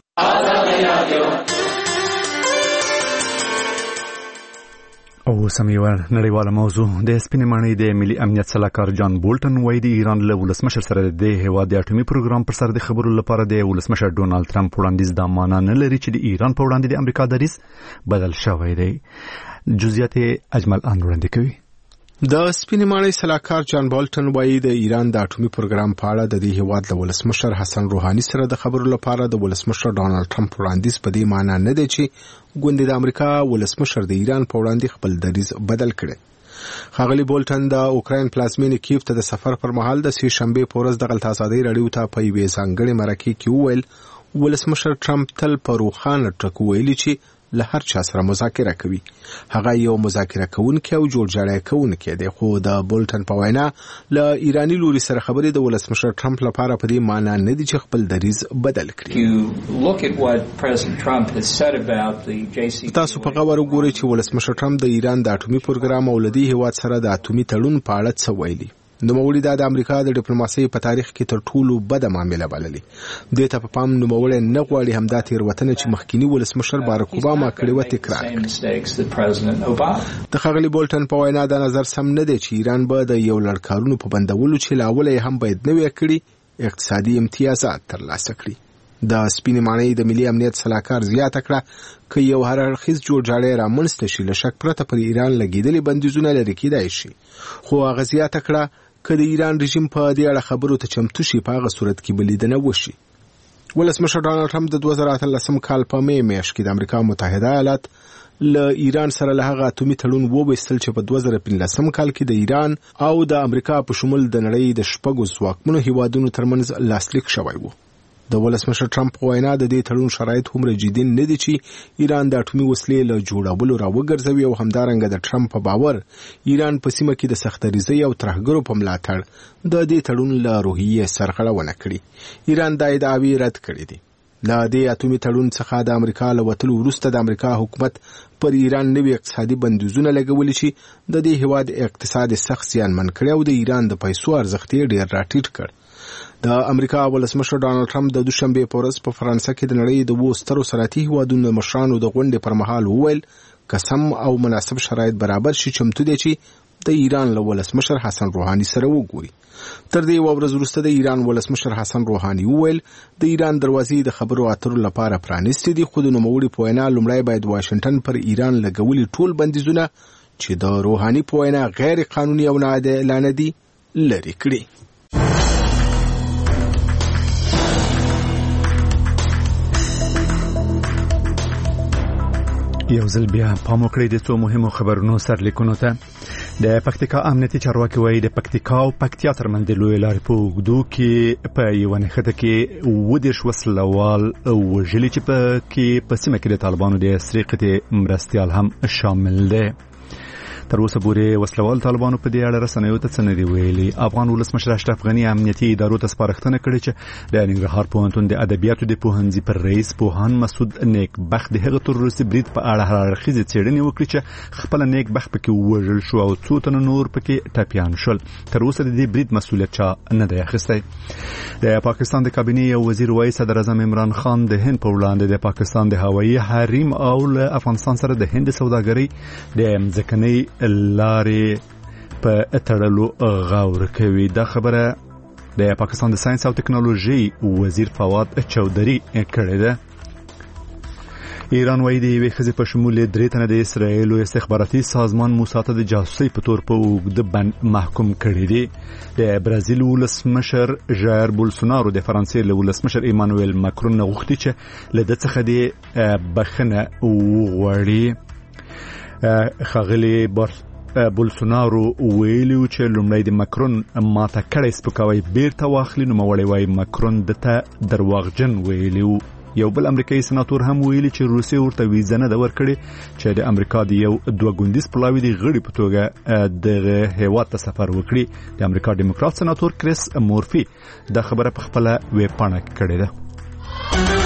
او سميوه نړیواله موضوع د سپینې ماڼۍ د ملي امنیت سلاکار جان بولټن وایي د ایران له ولسمشر سره د هیواد د اټومي پروګرام پر سر د خبرو لپاره د ولسمشر ډونالد ټرمپ وړاندیز دا معنا نه لري چې د ایران په وړاندې د امریکا دریځ بدل شوی دی. جزئیات اجمل ان وړاندې کوي. د سپینې ماڼۍ سلاکار جان بولټن وایي د ایران د اټومي پروګرام په اړه د دې هیواد له ولسمشر حسن روحاني سره د خبرو لپاره د ولسمشر ډونالد ټرمپ وړاندیز په دې معنی نه دی چې ګوندې د امریکا ولسمشر د ایران په وړاندې خپل دریځ بدل کړي. ښاغلي بولټن د اوکراین پلازمینې کیف ته د سفر پر مهال د سې شنبې په ورځ دغه ازادۍ راډیو ته په یوې ځانګړې مرکې کې وویل ولسمشر ټرمپ تل په روښانه ټکو ویلي چې له هر چا سره مذاکره کوي. هغه یو مذاکره کوونکی او جوړجاړی کوونکی دی، خو د بولټن په وینا له ایرانی لوري سره خبرې د ولسمشر ټرمپ لپاره په دې معنی نه دي چې خپل دریځ بدل کړي. تاسو په غور وګورئ چې ولسمشر ټرمپ د ایران د اټومي پروګرام او لدی هیواد سره د اټومي تړون په اړه څه ویلي. نوموړي د امریکا د ډیپلوماسۍ په تاریخ کې تر ټولو بده معامله بللې. دې ته په پام نوموړي نه غواړي همدا تېروتنه چې مخکینی ولسمشر باراک اوباما کړې و تکرار کړي. د ښاغلي بولټن په وینا دا نظر سم نه دی چې ایران به د یو لړکارونو په بندولو چې له اوله هم باید نه وي کړي اقتصادي امتیازات ترلاسه کړي. د سپینې ماڼۍ د ملي امنیت سلاکار زیاته کړه که یو هر اړخیز جوړجاړی رامنځته شي له شک پرته پر ایران لګېدلې بندیزونه لرې کېدای شي، خو هغه زیاته کړه که د ایران رژیم په دې اړه خبرو ته چمتو شي په هغه صورت کې به لیدنه وشي. ولسمشر ډونالد ټرمپ د 2018 کال په می میاشت کې د امریکا متحده ایالات له ایران سره له هغه اټومي تړون وویستل چې په 2015 کال کې د ایران او د امریکا په شمول د نړۍ د 6 ځواکمنو هیوادونو ترمنځ لاسلیک شوی و. د ولسمشر ټرمپ وینا د دې تړون شرایط هم جدي نه دي چې ایران د اټومي وسلې له جوړولو راوګرځوي او همدارنګه د ټرمپ په باور ایران په سیمه کې د سختریزۍ او ترهګرو په ملاتړ د دې تړون له روحیې سرغړونه کړې. ایران دا ادعاوې رد کړې دي. له دې اټومي تړون څخه د امریکا له وتلو وروسته د امریکا حکومت پر ایران نوي اقتصادي بندیزونه لګولي چې د دې هیواد اقتصاد سخت زیانمن کړی او د ایران د پیسو ارزښت یې ډېر راټیټ کړ. د امریکا ولسمشر ډانلډ ټرمپ د دوشنبه په ورځ په فرانسه کې د نړۍ د 2 سترو صنعتي هیوادونو مشرانو د غونډې پر مهال وویل قسم او مناسب شرایط برابر شي چمتو دي چې د ایران له ولسمشر حسن روحاني سره وګوري. تر دې ورځ وروسته د ایران ولسمشر حسن روحاني وویل د ایران دروازې د خبرو اترو لپاره پرانیستې دي، خو د نوموړي په وینا لومړی باید واشنگټن پر ایران لګولي ټول بندیزونه چې د روحاني په وینا غیر قانوني او ناعادلانه دي لرې کړي. یو ځل بیا پام وکړئ د څو مهمو خبرونو سرلیکونو ته. د پکتیکا امنیتي چارواکي وایي د پکتیکا او پکتیا ترمنځ د لوی لارې په اوږدو کې په یوه نښته کې 30 وسلوال وژلي چې په سیمه کې د طالبانو د عصري قطعې مرستیال هم شامل دی. تر اوسه پورې وسلوال طالبانو په دې اړه رسنیو ته څه نه دي ویلي. افغان ولسمشر اشرف غني امنیتي ادارو ته سپارښتنه کړې چې د ننګرهار پوهنتون د ادبیاتو د پوهنځي پر رئیس پوهان مسعود نیک بخت د هغه تروریستي برید په اړه هررخیزه څېړنې وکړي چې خپل نیک بخت پکې وژل شو او څو تنه نور پکې ټپیان شول. تر اوسه د دې برید مسؤلیت چا نه دی اخیستی. د پاکستان د کابینې یو وزیر وایي صدر اعظم عمران خان د هند په وړاندې د پاکستان د هوایي حریم او له افغانستان سره د هند سوداګرۍ د ځمکنۍ لارې په تړلو غور کوي. دا خبره د پاکستان د ساينس او ټکنالوژي وزیر فواد چودري کړې ده. ایران وایي د یوې ښځې په شمول 3 تنه د اسرایل استخباراتي سازمان موساد ته د جاسوسۍ په تور په اوږده بند محکوم کړي دي. د برازیل ولسمشر ژایر بولسونارو د فرانسې له ولسمشر ایمانوئل ماکرون نه غوښتي چې له ده څخه د بخښنه وغواړي. ښاغلي بولسونارو ویلي چې لومړی د ماکرون ماته کړی سپکاوی بیرته واخلي، نو مولوی وایي ماکرون دته درواغجن ویلي. یو بل امریکایي سناتور هم ویلي چې روسیه ورته ویزه نه ده ورکړې چې د امریکا د یو 2 ګوندیز پلاوي د غړي په توګه د هیواد ته سفر وکړي. د امریکا ډیموکرات سناتور کریس مورفي دا خبره په خپل ویب پاڼه کړې ده.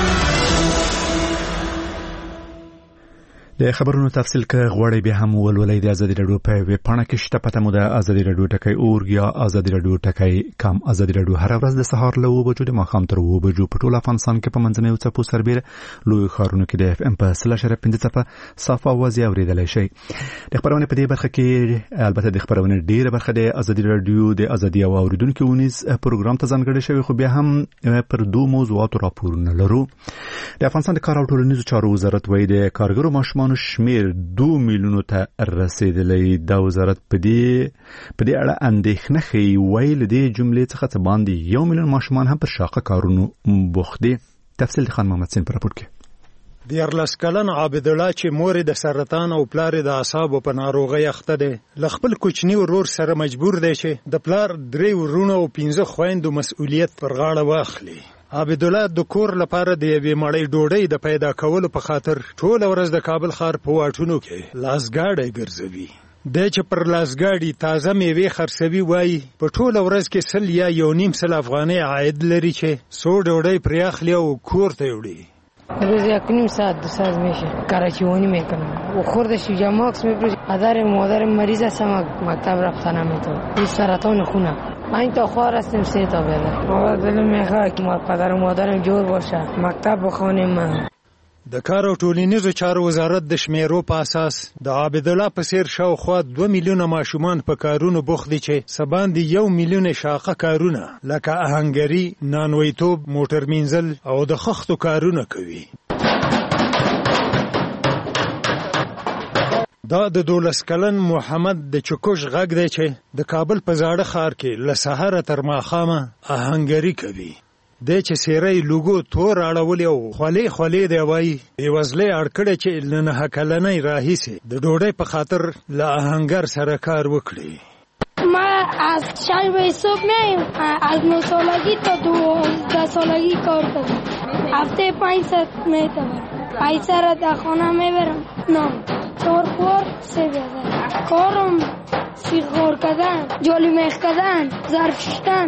د خبرونو تفصیل که غواړئ بیا هم ولولئ د ازادي راډیو په ویب پاڼه کې شته. پته مو د ازادي راډیو ټکی اورګ یا ازادي راډیو ټکی کام. ازادي راډیو هر ورځ د سهار له 9 بجو د ماښام تر 2 بجو په ټول افغانستان کې په منځنیو څپو سربېره لوی ښارونو کې د FM په 0.5 څپه صافه आवाज اوریدلای شئ. د خبرونه په دې برخه کې البته د خبرونه ډیره برخه د ازادي راډیو د ازادي او اوریدونکو ونیز پروګرام ته ځانګړی شوی، خو بیا هم پر 2 موضوعاتو راپورونه لرو. د افغانستان د کار او ټولنیزو چارو وزارت وایي د کارګرو ماشومان شمیر 2 میلیونو ته رسیدلی. دا وزارت په دې اړه اندېښنه ښیي. وایي له دې جملې څخه څه باندې 1 میلیون ماشومان هم پر شاقه کارونو بوخت دي. تفصیل خان محمد سین پر راپور کې. 14 کلن عابد الله چې مور د سرطان او پلار د اعصابو په ناروغۍ اخته دی، له خپل کوچنی ورور سره مجبور دی چې د پلار 3 ورونه او 15 خويندو مسؤلیت پر غاړه واخلي. عابد الله د کور لپاره د یوې مړۍ ډوډۍ د پیدا کولو په خاطر ټول ورځ د کابل ښار په واټونو کې لاسګاډی ګرځوي. د چې پر لاسګاډي تازه میوې خرڅوي. وایي په ټول ورځ کې 100 یا 1.5 افغانۍ عاید لري چې سو ډوډۍ پرې اخلي او کور ته وړي. روز 1.5 ساعت 2 ساعت میشه کراچیونی میکنم و خوردش جا ماکس میپروش. مادر مریض هستم، مکتب رفتنه میتونم. سرطان خونه این تا خوار هستیم 3 تا بده. بابا دلم میخواد که پدر و مادرم جور باشه، مکتب بخونیم. من د کار او ټولنیزو چارو وزارت د شمیرو په اساس د عابد الله په څیر شاوخوا 2 میلیونه ماشومان په کارونو بوخت دي چې سباندې 1 میلیون شاقه کارونه لکه آهنګري، نانویتوب، موټر مینځل او د خښتو کارونه کوي. دا د 12 کلن محمد د چکوش غږ دی چې د کابل په زاړه ښار کې له سهاره تر ماښامه آهنګري کوي. د چې سیری لوګو تور اړولې او خولې دی. وایي بېوزلۍ اړکړې چې له 9 کلنۍ راهیسې د ډوډۍ په خاطر له آهنګر سره کار وکړي. ما از 6 بجه صبح میایم از 9 سالگی تا 12 سالگی کار کردم هفته 5 ساعت میتونم پیسه را در خانه میبرم نه 4 خور 3 بیادر کارم سیخ غور کردن جالی میخ کردن ظرف شستن.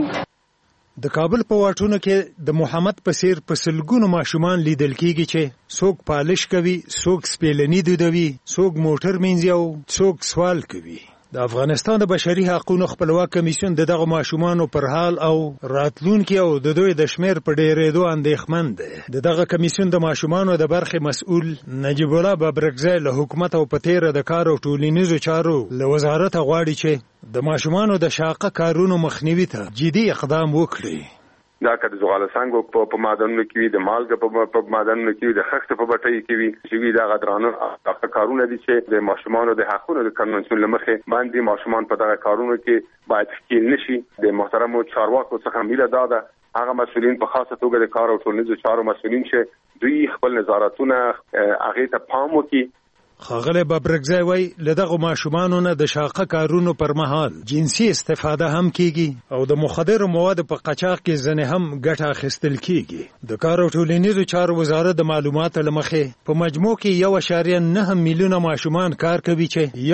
د کابل په واټونو کې د محمد په څیر په سلګونو ماشومان لیدل کیږي چې څوک پالش کوي، څوک سپېلني دودوي، څوک موټر مینځي او څوک سوال کوي. د افغانستان د بشري حقوقو خپلواک کمیسیون دغه ماشومانو پر حال او راتلونکي او د دوی د شمیر په ډیرېدو اندېښمن دی. دغه کمیسیون د ماشومانو د برخې مسؤل نجیب الله بابرکزی له حکومت او په تیره د کار او ټولنیزو چارو له وزارت غواړي چې د ماشومانو د شاقه کارونو مخنیوي ته جدي اقدام وکړي. دا که د زغال سنگو په معدنونو کې وي، د مالګه په معدنونو کې وي، د خښت په بټۍ کې وي، چې وي دا غدرانه کارونه دي چې د ماشومانو د حقونو د کنونسیون لمخې باندې ماشومان په دغه کارونو کې باید ښکیل نشي. د محترمو چارواکو څخه میله دا ده هغه مسؤلین په خاصه توګه د کار او ټولنیزو چارو مسؤلین چې دوی خپل نظارتونه هغې ته پام وکړي. ښاغلی بابرکزی وایي له دغو ماشومانو نه د شاقه کارونو پر مهال جنسي استفاده هم کیږي او د مخدرو موادو په قاچاق کې ځنې هم ګټه اخیستل کیږي. د کار او ټولنیزو چارو وزارت د معلوماتو له مخې په مجموع کې 1.9 میلیونه ماشومان کار کوي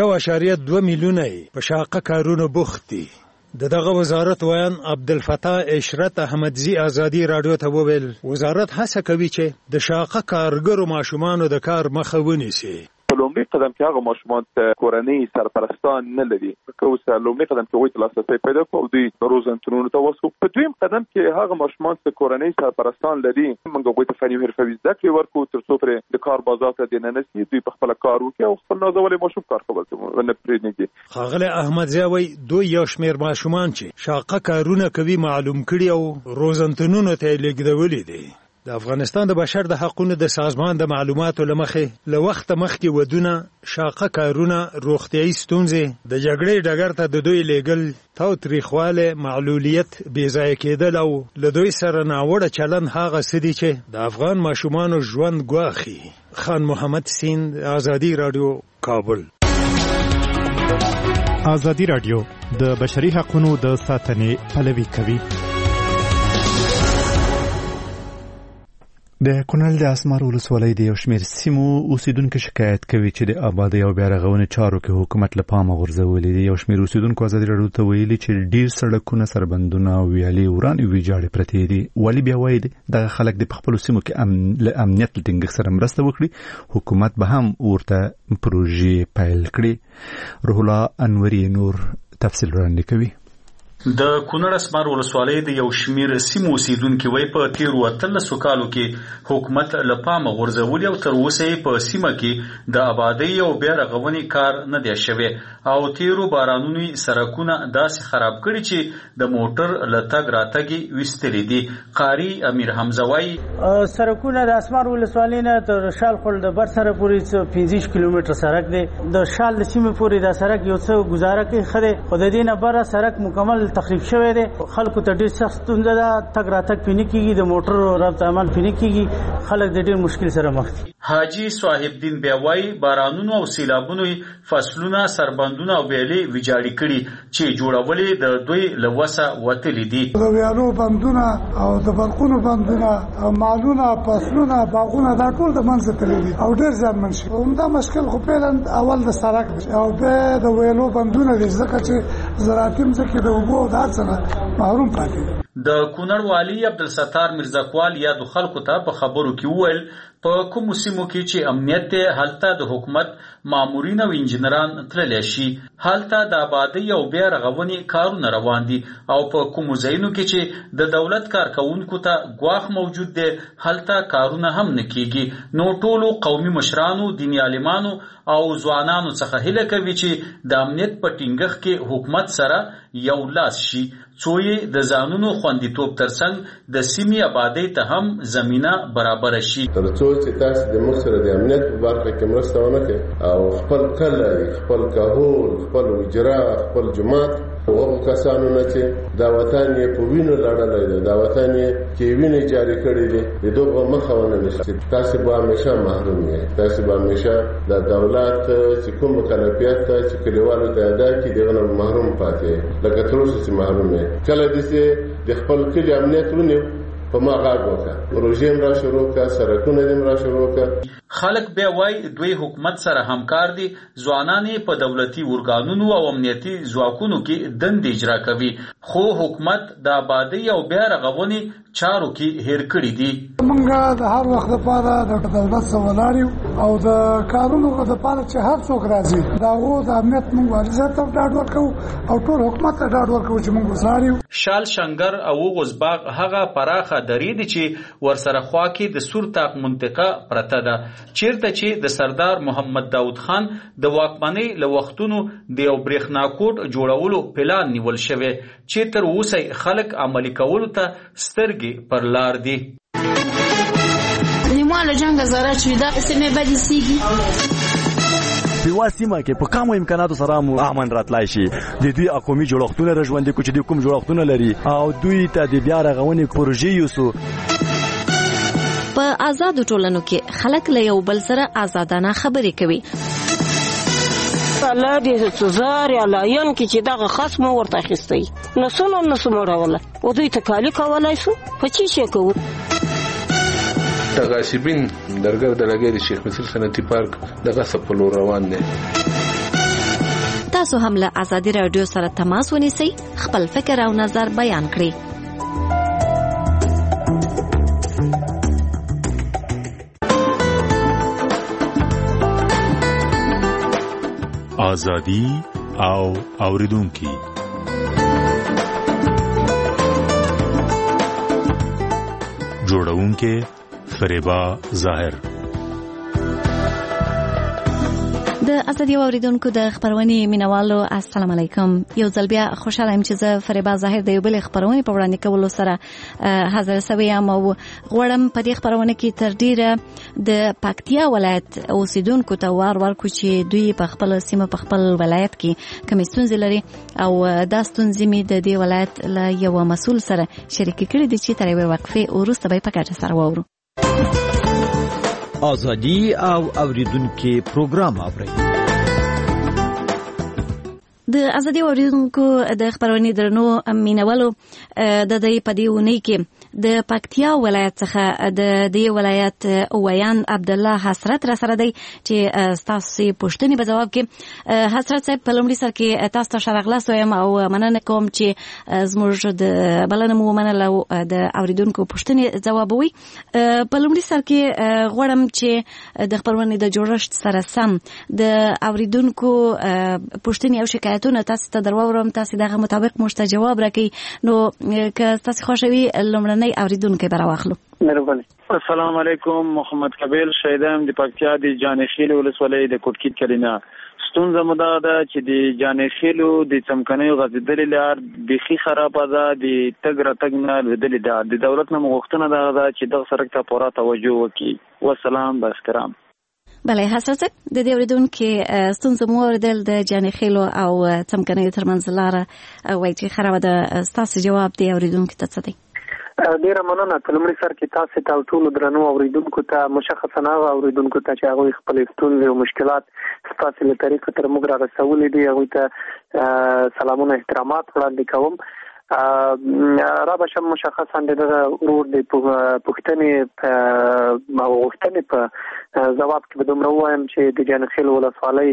چې 1.2 میلیونه په شاقه کارونو بوخت دي. دغه وزارت ویان عبدالفتاح اشرت احمدزی ازادي رادیو ته وویل وزارت هڅه کوي چې د شاقه کارګرو ماشومانو د کار مخه ونیسي. په لومړي قدم کې هغه ماشومان ته کورنۍ سرپرستان نه لري، که اوس لومړي قدم کې وایي چې لاسرسی پیدا کړو او دوی روزنتونونو ته وسو. په دویم قدم کې هغه ماشومان ته کورنۍ سرپرستان لري، موږ هغوی ته فني حرفوي زده کړې ورکړو تر څو پرې د کار بازار ته دننه دوی په خپله کار وکړي او خپل نازولی ماشوم کار کول نه پرېږدي. ښاغلی احمدزی وایي دوی یو شمېر ماشومان چې شاقه کارونه کوي معلوم کړي او روزنتونونو ته یې لېږدولي دي. د افغانستان د بشر د حقوقو د سازمان د معلوماتو له مخې له وخته مخکې ودونه، شاقه کارونه، روغتیایي ستونزې، د جګړې ډګر ته د دوی لیږل، تاوتریخوالی، معلولیت، بېځایه کېدل او له دوی سره ناوړه چلند هغه څه دي چې د افغان ماشومانو ژوند ګواښي. خان محمد سیند، ازادي راډیو، کابل. ازادي راډیو د بشري حقوقو د ساتنې پلوي کوي. د کونړ د اسمار ولسوالۍ د یو شمېر سیمو اوسیدونکو شکایت کوي چې د آبادۍ او بیارغونې چارو کې حکومت له پامه غورځولې دي. یو شمېر اوسیدونکو ازادي راډیو ته ویلي چې ډېر سړکونه، سربندونه او ویالې ورانې ویجاړې پرتې دي. والي بیا وایي دغه خلک د خپلو سیمو کې له امنیت له ټینګښت سره مرسته وکړي، حکومت به هم ورته پروژې پیل کړي. روح الله انوري نور تفصیل وړاندې کوي. د کونړ اسمار ولسوالۍ د یو شمېر سیمو اوسیدونکي وایي په تیرو 18 کالو کې حکومت له پامه غورځولي او تر اوسه یې په سیمه کې د آبادۍ او بیا رغونې کار نه دی شوی او تیرو بارانونو سړکونه داسې خراب کړي چې د موټر له تګ راتګ ویستلي دي. قاری امیر حمزه وایي سړکونه د اسمار ولسوالۍ نه تر شال خل د بر سره پورې 15 کیلومتر سړک دی. د شال د سیمې پورې دا سړک یو څه گزاره کوي خره خو د دې نه بره سړک مکمل تخریب شوی دی. خلکو ته ډېر سخت ستونزه ده، تګ راتګ پې نه کېږي، د موټرو ربط عمل پې نه کېږي، خلک د ډېر مشکل سره مخ دي. حاجی صاحب دین بیا وایي بارانونو او سیلابونو فصلونه، سربندونه او ویالې ویجاړې کړي چې جوړول د دوی له وسه وتلي دي. د ویالو بندونه او د برقونو بندونه او مالونه، فصلونه، باغونه دا ټول د منځه تللي دي او ډېر زیانمن شي. همدا مشکل خو پیلن اول د سړک دی او بیا د ویالو بندونه دي ځکه چې زراعتي مځکې د اوبو د هر څه نه محروم پاتې دي. د کونړ والي عبدالستار مرزاکوال یادو خلکو ته په خبرو کې وویل په کومو سیمو کې چې امنیت دی هلته د حکومت مامورین او انجنیران تللی شي، هلته د آبادۍ او بیا رغونې کارونه روان دي او په کومو ځایونو کې چې د دولت کارکوونکو ته ګواښ موجود دی هلته کارونه هم نه کیږي. نو ټولو قومي مشرانو، دیني عالمانو او ځوانانو څخه هیله کوي چې د امنیت په ټینګښت کې حکومت سره یو لاس شي څو یې د ځانونو خوندیتوب ترڅنګ د سیمې آبادۍ ته هم زمینه برابره شي. تر څو چې تاسو د موږ سره د امنیت په برخه کې مرسته ونه کړئ او خپل کلی، خپل کهول، خپل اجرا، خپل جومات هغه کسانو نه چې دا وطن یې په وینو لړلی دی، دا وطن یې چې وینې جاري کړي دي، د دغه مخه ونه نیسي. تاسو به همیشه محروم یې، تاسو به همیشه د دولت چې کوم مکلفیت چې کلیوالو ته ادا کړي دغه نه محروم پاتې لکه تر اوسه چې محروم یې. کله دې د خپل کلي امنیت ونیو په ما غاګ وکړه، پروژې را شروع کړه، سړکونه دې را شروع کړه. خلک بیا وای دوی حکومت سره همکار دي، ځوانان په دولتي ورګانونو او امنیتي ځواکونو کې دندې اجرا کوي، خو حکومت د آبادی او بیا رغونې چارو کې هیر کړی دي. موږ د هر وخت لپاره د دولت سره ولاړ او د کارونو لپاره چې هر څوک راځي دا غو د امنیت موږ ورزه ته ډاډ ورکو او ټول حکومت ته ډاډ ورکو چې موږ وساري. شال شنګر او غوزباغ هغه پراخه درې دي چې ورسره خوا کې د سورتاق منطقه پرته ده، چیرته چې د سردار محمد داود خان د واکمنۍ له وختونو د یو برېښنا کوټ جوړولو پلان نیول شوی چې تر اوسه خلک عملي کولو ته سترګې پر لار دي. نیماله جنگ زاره چې دا سیمه بدی سیږي په سیمه کې په کومو امکاناتو سره مو امن راتلای شي. د دوی اقومي جوړښتونه رژوندې کو چې د کوم جوړښتونه لري او دوی ته د بیا رغونې پروژې یوسو. په آزاد ټولنو کې خلک له یو بل سره آزادانه خبرې کوي. الله دې سزار یا لاین کې چې دغه خصم ورته اخیستی نسو مړوله او دوی تکالی کولای شو په چی شي کوو. تغاسبین درګر د لګي د شیخ مسیل صنعتي پارک دغه سپلو روان دي. تاسو هم له آزادي رادیو سره تماس ونیسئ، خپل فکر او نظر بیان کړئ. آزادی او اوریدونکي جوړونکي فریبا ظاهر. د ازادي اوریدونکو د خبرونې مینوالو السلام علیکم. یو ځل بیا خوشاله یم چې زه فریبا ظاهر د یو بل خبرونې په وړاندې کولو سره حاضر شوی یم او غواړم په دې خبرونه کې تر ډیره د پکتیا ولایت اوسیدونکو ته ورکو چې دوی په خپل سیمه په خپل ولایت کې کومې ستونزې لري او دا ستونزې مې د دې ولایت له یو مسؤل سره شریک کړي دي چې تر یوې وقفې وروسته به په کاټه سره واورو. آزادی او اوریدونکو پروګرام اوري. د ازادي اوریدونکو د خبرونې درنو مینوالو د دې په دی ونی کې د پکتیا ولایت څخه د دې ولایت ویان عبد الله حسرت را سره دی چې تاسو پوښتنې په جواب کې حسرت صاحب په لومړي سر کې تاسو ته شرغلاس وایم او مننه کوم چې زموږ د بلنه مو منله د اوریدونکو پوښتنې جوابوي. په لومړي سر کې غواړم چې د خبرونې د جوړښت سره سم د اوریدونکو پوښتنې او شکایت تاسو ته درواورم، تاسو دغه مطابق موږ ته جواب راکړئ. نو که تاسو خوشوي لومړنۍ اوریدونکو به راواخلو. مهرباني. السلام علیکم، محمد کبیل شهیدم د پکتیا د جانخیل ولسوالۍ د کوټکیټ کلینا. ستونزه مو دا ده چې د جانخیلو د څمکنیو غځېدلې لار بیخي خرابه ده، د تګ راتګ نه لیدلې ده. د دولت نه غوښتنه ده چې دغه سړک ته پوره توجه وکړي. والسلام باحترام. بله حسرت د دې اوریدونکو ستونزه مو اوریدل د جانخیلو او څمکنیو ترمنځ لار وایي چې خرابه ده. تاسو جواب دی اوریدونکو ته څه دی؟ ډیره مننه. په لومړي سر کې تاسو ته ټول درنو اوریدونکو ته مشخصا هغه اوریدونکو ته چې هغه خپل ستونزې او مشکلات تاسو له طریقې تر موږ راغسولې دي هغه ته سلامونه احترامات وړاندې کوم. را بشم مشخصا دغه ورور د پښتنې په جواب کې به دومره وایم چې د جانخیل ولسوالۍ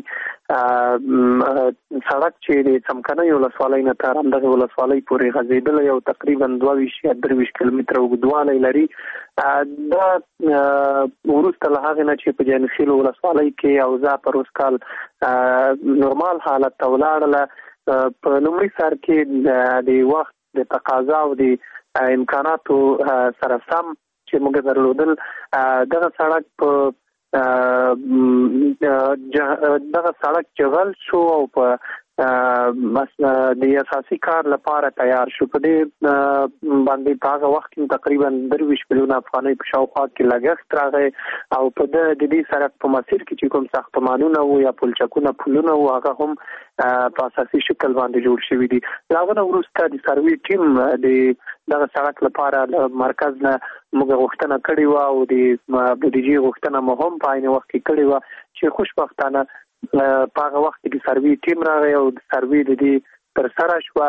سړک چې د څمکنیو ولسوالۍ نه تر همدغه ولسوالۍ پورې غځېدلی او تقریبا 22-23 کیلومتره اوږدوالی لري. دا وروسته له هغې نه چې په جانخیل ولسوالۍ کې اوضاع پر اوس کال نورمال حالت ته ولاړله. په لومړي سر کې د وخت د تقاضا او د امکاناتو سره سم چې موږ درلودل دغه سړک په دغه سړک جغل شو او په بس د اساسي کار لپاره تیار شو. په دې باندې په هغه وخت کې تقریبا 23 میلیون افغانۍ په شاوخوا کې لګښت راغی او په دې سړک په مسیر کې چې کوم ساختمانونه وو یا پلچکونه پلونه وو هغه هم په اساسي شکل باندې جوړ شوي دي. هغه وروسته د سروي ټیم د دغه سړک لپاره مرکز نه موږ غوښتنه کړې وه او د بودیجې غوښتنه مو هم په عین وخت کې کړې وه چې خوشبختانه په هغه وخت کې سروي ټیم راغی او د سروي د دې تر سره شوه.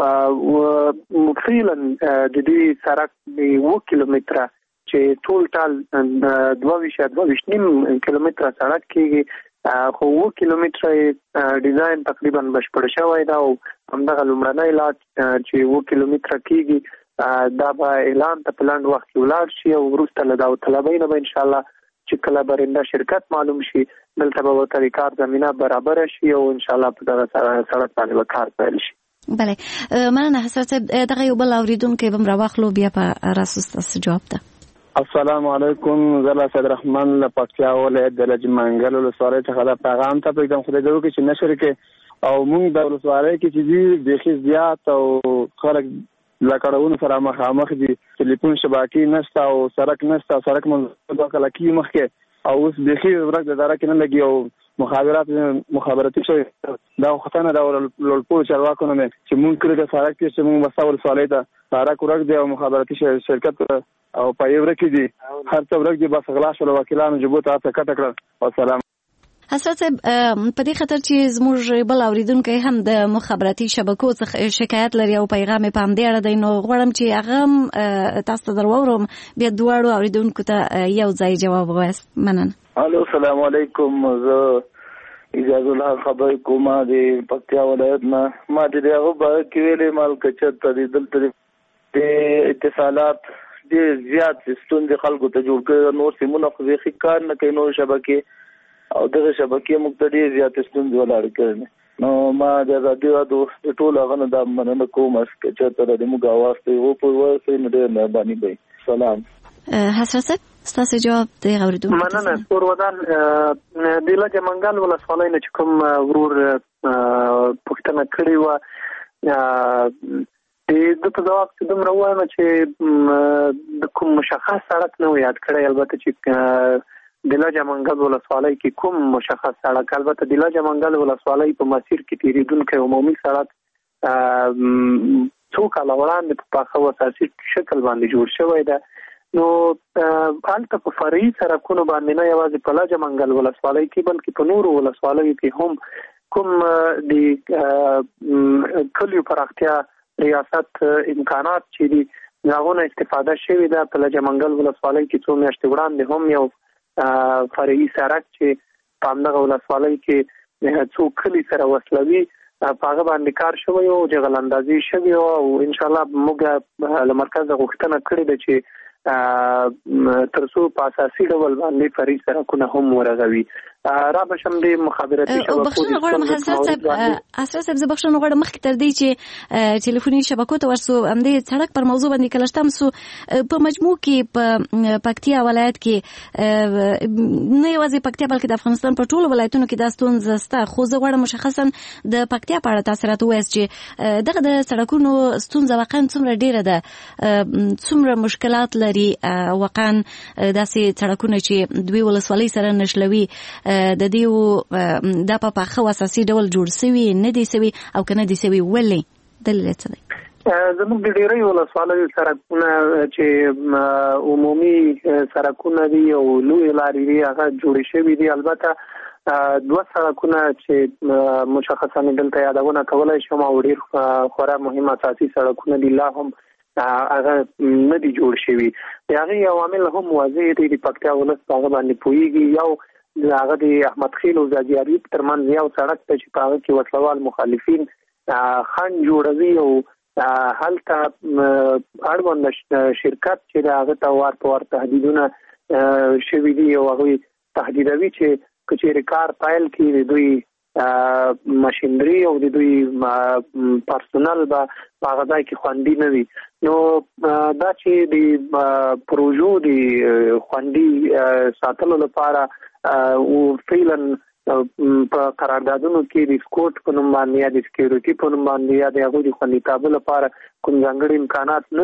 فعلا د دې سړک 2 کیلومتره چې ټول ټال 22.5 کیلومتره سړک کېږي خو 2 کیلومتره ډیزاین تقریبا بشپړ شوی دا او همدغه لومړنی لار چې 2 کیلومتره کېږي دا به اعلان ته په لنډ وخت کې ولاړ شي او وروسته له داوطلبۍ نه به انشاءالله چې کله برنده شرکت معلوم شي دلته به ورته کار زمینه برابر شي او انشاءالله په دغه سړک باندې به کار پیل شي. بله مننه حضرت صاحب. دغه یو بل اوریدونکی به راواخلو بیا په راسو ستاسو جواب ده. السلام علیکم. زه سید رحمان له پکتیا ولایت د لجمنګل ولسوالۍ څخه دا پیغام ته پرېږدم خدای دې وکړي چې نشر کې او موږ د ولسوالۍ کې چې دي بیخي زیات او خلک لکړهونو سره مخامخ دي. ټلیفون شبکې نشته او سړک نشته. سړک منځ کله کې مخکې او اوس بیخي ورک د اداره کې نه لګي او مخابراتي شوي دا وختونه دا لوړپوړو چارواکو نه چې مونږ کړي د سړک کې چې مونږ بسته ولسوالۍ ته سړک ورک دی او مخابراتي شرکت او پای ورک دي هر څه ورک دي بس غلا شول وکیلانو جبو ته کټ کړل. والسلام. حضرت صاحب په دې خاطر چې زموږ بل اوریدونکي هم د مخابراتي شبکو څخه شکایت لري او پیغام په همدې اړه دی نو غواړم چې هغه تاسو ته درواورم بیا دواړو اوریدونکو ته یو ځای جواب ووایاست. مننه. الو السلام علیکم. زه اجازه الله خبر کوم د پکتیا ولایت نه. ما د هغه باره کې ویلې مال کچت ته دلته د اتصالات ډېر زیات ستونزې خلکو ته جوړ کړي. نور سیمونه خو بیخي کار نه کوي نور شبکې او دغه شبکې موږ ته ډېر زیات ستونزې ولاړې کړي. نو ما د ازادي راډیو د ټولو هغه نه دا مننه کوم چې چېرته د موږ اواز ته وپوي ورسوي نو ډېر مهرباني کوي. سلام. حضرت صاحب ستاسو جواب دی اوریدونکو. مننه. پورودان د لجمنګل ولسوالۍ نه چې کوم ورور پوښتنه کړې وه د په ځواب کې دومره ووایم چې د کوم مشخص سړک نه و یاد کړی. البته چې د لجمنګل ولسوالۍ کې کوم مشخص سړک البته د لجمنګل ولسوالۍ په مسیر کې تیریدونکی عمومي سړک څو کاله وړاندې په پاخه او اساسي شکل باندې جوړ شوی ده. نو هلته په فرعي سړکونو باندې نه یوازې په لجمنګل ولسوالۍ کې بلکې په نورو ولسوالیو کې هم کوم د کلیو پراختیا ریاست امکانات چې دي هغونه استفاده شوې ده. په لجمنګل ولسوالۍ کې څو میاشتې وړاندې هم یو فرعي سړک چې په همدغه ولسوالۍ کې څو کلي سره وصلوي په هغه باندې کار شوی او جغل اندازي شوی او انشاءالله موږ له مرکزه غوښتنه کړې ده چې ترڅو په اساسي ډول باندې فرعي سړکونه هم ورغوي. را بشم د مخابراتي شبکو بخښنه غواړم حضرت صاحب زه بخښنه غواړم مخکې تر دې چې ټلیفوني شبکو ته ورسو همدې سړک پر موضوع باندې کله شتم سو په مجموع کې په پکتیا ولایت کې نه یوازې پکتیا بلکې د افغانستان په ټولو ولایتونو کې دا ستونزه شته. خو زه غواړم مشخصا د پکتیا په اړه تاسو راته ووایاست چې دغه د سړکونو ستونزه واقعا څومره ډیره ده څومره مشکلات لري واقعا داسې سړکونه چې دوی ولسوالۍ سره نښلوي د دې د په پاخه اساسي ډول جوړ شوی نه دي سوي او کنه دي سوي ولې دلیل څه دی؟ زموږ د ډیری ولسوالیو سړکونه چې عمومي سړکونه دي او لوی لارې دي هغه جوړ شوي دي. البته دوه سړکونه چې مشخصا دلته یادونه کولای شم او ډیر خورا مهم اساسي سړکونه دي لا هم هغه نه دي جوړ شوي. هغه عوامل هم واضح دي. د پکتیا ولس هغه باندې پوهیږي. یو هغه د احمد خیل او زاجیاري ترمنځ یو سړک ته چې په هغه کې وسلوال مخالفین خنډ جوړوي او هلته اړوند شرکت چې هغه ته وار په وار تهدیدونه شوي دي او هغه تهدیدوي چې کچېرې کار پیل کړي دوی ماشینري او د دوی پرسونل به په هغه ځای کې خوندي نه وي. نو دا چې د پروژو د خوندي ساتلو لپاره او فعلا په قراردادونو کې د سکوټ په نوم باندې یا د سکیورټي په نوم باندې یا د هغوی د خوندیتابه لپاره کوم ځانګړي امکانات نه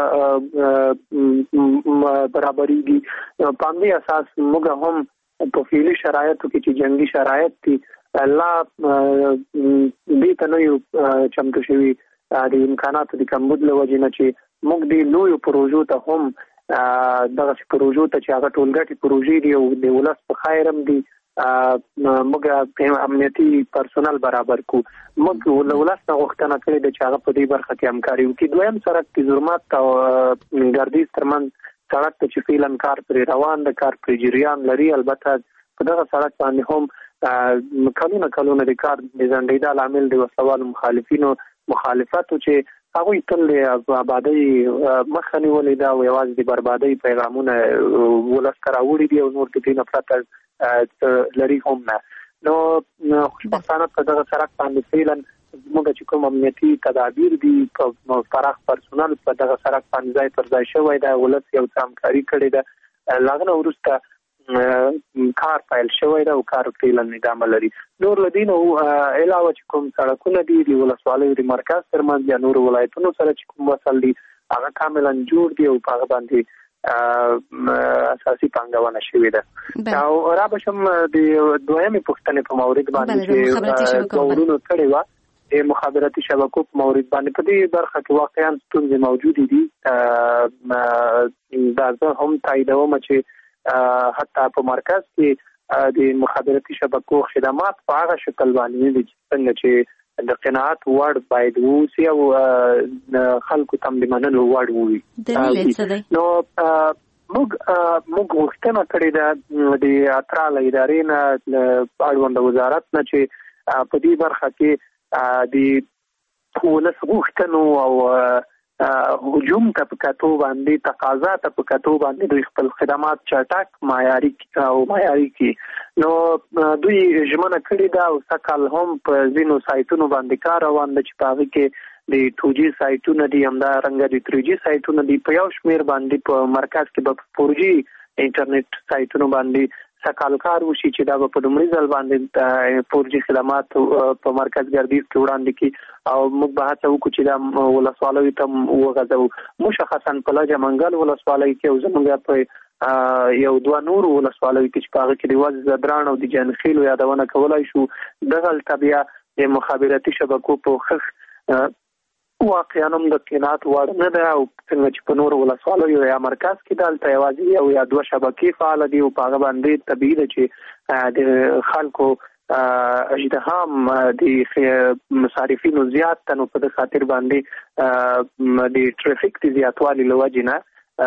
برابرېږي. په همدې اساس موږ هم په فعلي شرایطو کې چې جنګي شرایط دي الله دې ته نه یو چمتو شوي د امکاناتو د کمبود له وجې نه چې موږ د لویو پروژو ته هم دغه پروژو ته چې هغه ټولګټې پروژې دي او د ولس په خیر هم دي موږ امنیتي پرسونل برابر کو. موږ ولس نه غوښتنه کړې ده چې هغه په دې برخه کې همکاري وکړي. دویم سړک د زرمت او ګردیز ترمنځ سړک ته چې فعلا کار پرې روان ده، کار پرې جریان لري. البته په دغه سړک باندې هم کلونه د کار د ځنډېدا لامل د وسلوالو مخالفینو مخالفتو چې هغوی تل د آبادۍ مخه نیولې ده او یوازې د بربادۍ پیغامونه ولس ته راوړي دي او نور د دې نه پرته لري هم نه. نو خوشبختانه په دغه سړک باندې فعلا زموږ چې کوم امنیتي تدابیر دي پراخ پرسونل په دغه سړک باندې ځای پر ځای شوی ده. ولس یو څه همکاري کړې ده. له هغه نه وروسته کار پیل شوی ده او کار فعلا ادامه لري. نور له دې نه علاوه چې کوم سړکونه دي د ولسوالیو د مرکز ترمنځ یا نورو ولایتونو سره چې کوم وصل دي هغه کاملا جوړ دي او په هغه باندې اساسي پانګونه شوې ده. او را به شم د دویمې پوښتنې په مورد باندې چې ګورونو کړې وه د مخابراتي شبکو په مورد باندې په دې برخه کې واقعا ستونزې موجودې دي. دا زه هم تاییدوم چې حتی په مرکز کې د مخابراتي شبکو خدمات په هغه شکل باندې دي څنګه چې د قناعت وړ باید ووسي او خلکو ته د منلو وړ وي. نو موږ غوښتنه کړې ده د اترا له ادارې نه اړوند وزارت نه چې په دې برخه کې د ولس غوښتنو او هجوم ته په کتو باندې تقاضا ته په کتو باندې دوی خپل خدمات چټک معیاري کړي. نو دوی ژمنه کړې ده او سکهال هم په ځینو سایټونو باندې کار روان ده چې په هغې کې د 2G سایټونه دي، همدارنګه د 3G سایټونه دي. په یو شمېر باندې په مرکز کې به 4G انټرنیټ سایټونو باندې سکهال کار وشي چې دا به په لومړي ځل باندې 4G خدمات په مرکز ګردیز کې وړاندې کړي او موږ به هڅه وکړو چې دا ولسوالیو ته وغځوو. مشخصا په لجه منګل ولسوالۍ کې او زموږ په یو دوه نورو ولسوالیو کې چې په هغه کې د وزې زدران او د جانخیلو یادونه کولی شو. دغلته بیا د مخابراتي شبکو پوښښ واقعا هم د قناعت وړ نه ده او څنګه چې په نورو ولسوالیو یا مرکز کې دلته یوازې یو یا دوه شبکې فعاله دي او په هغه باندې طبیعي ده چې د خلکو اجتهام د مصارفینو زیات نو په دې خاطر باندې د ټریفیک د زیاتوالي له وجې نه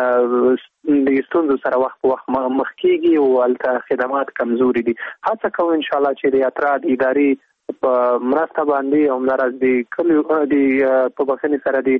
د ستونزو سره وخت په وخت مخ کېږي او هلته خدمات کمزوري دي. هڅه کوو انشاءالله چې د اترا د ادارې په مرسته باندې همداراز د کلیو د په بخښنې سره د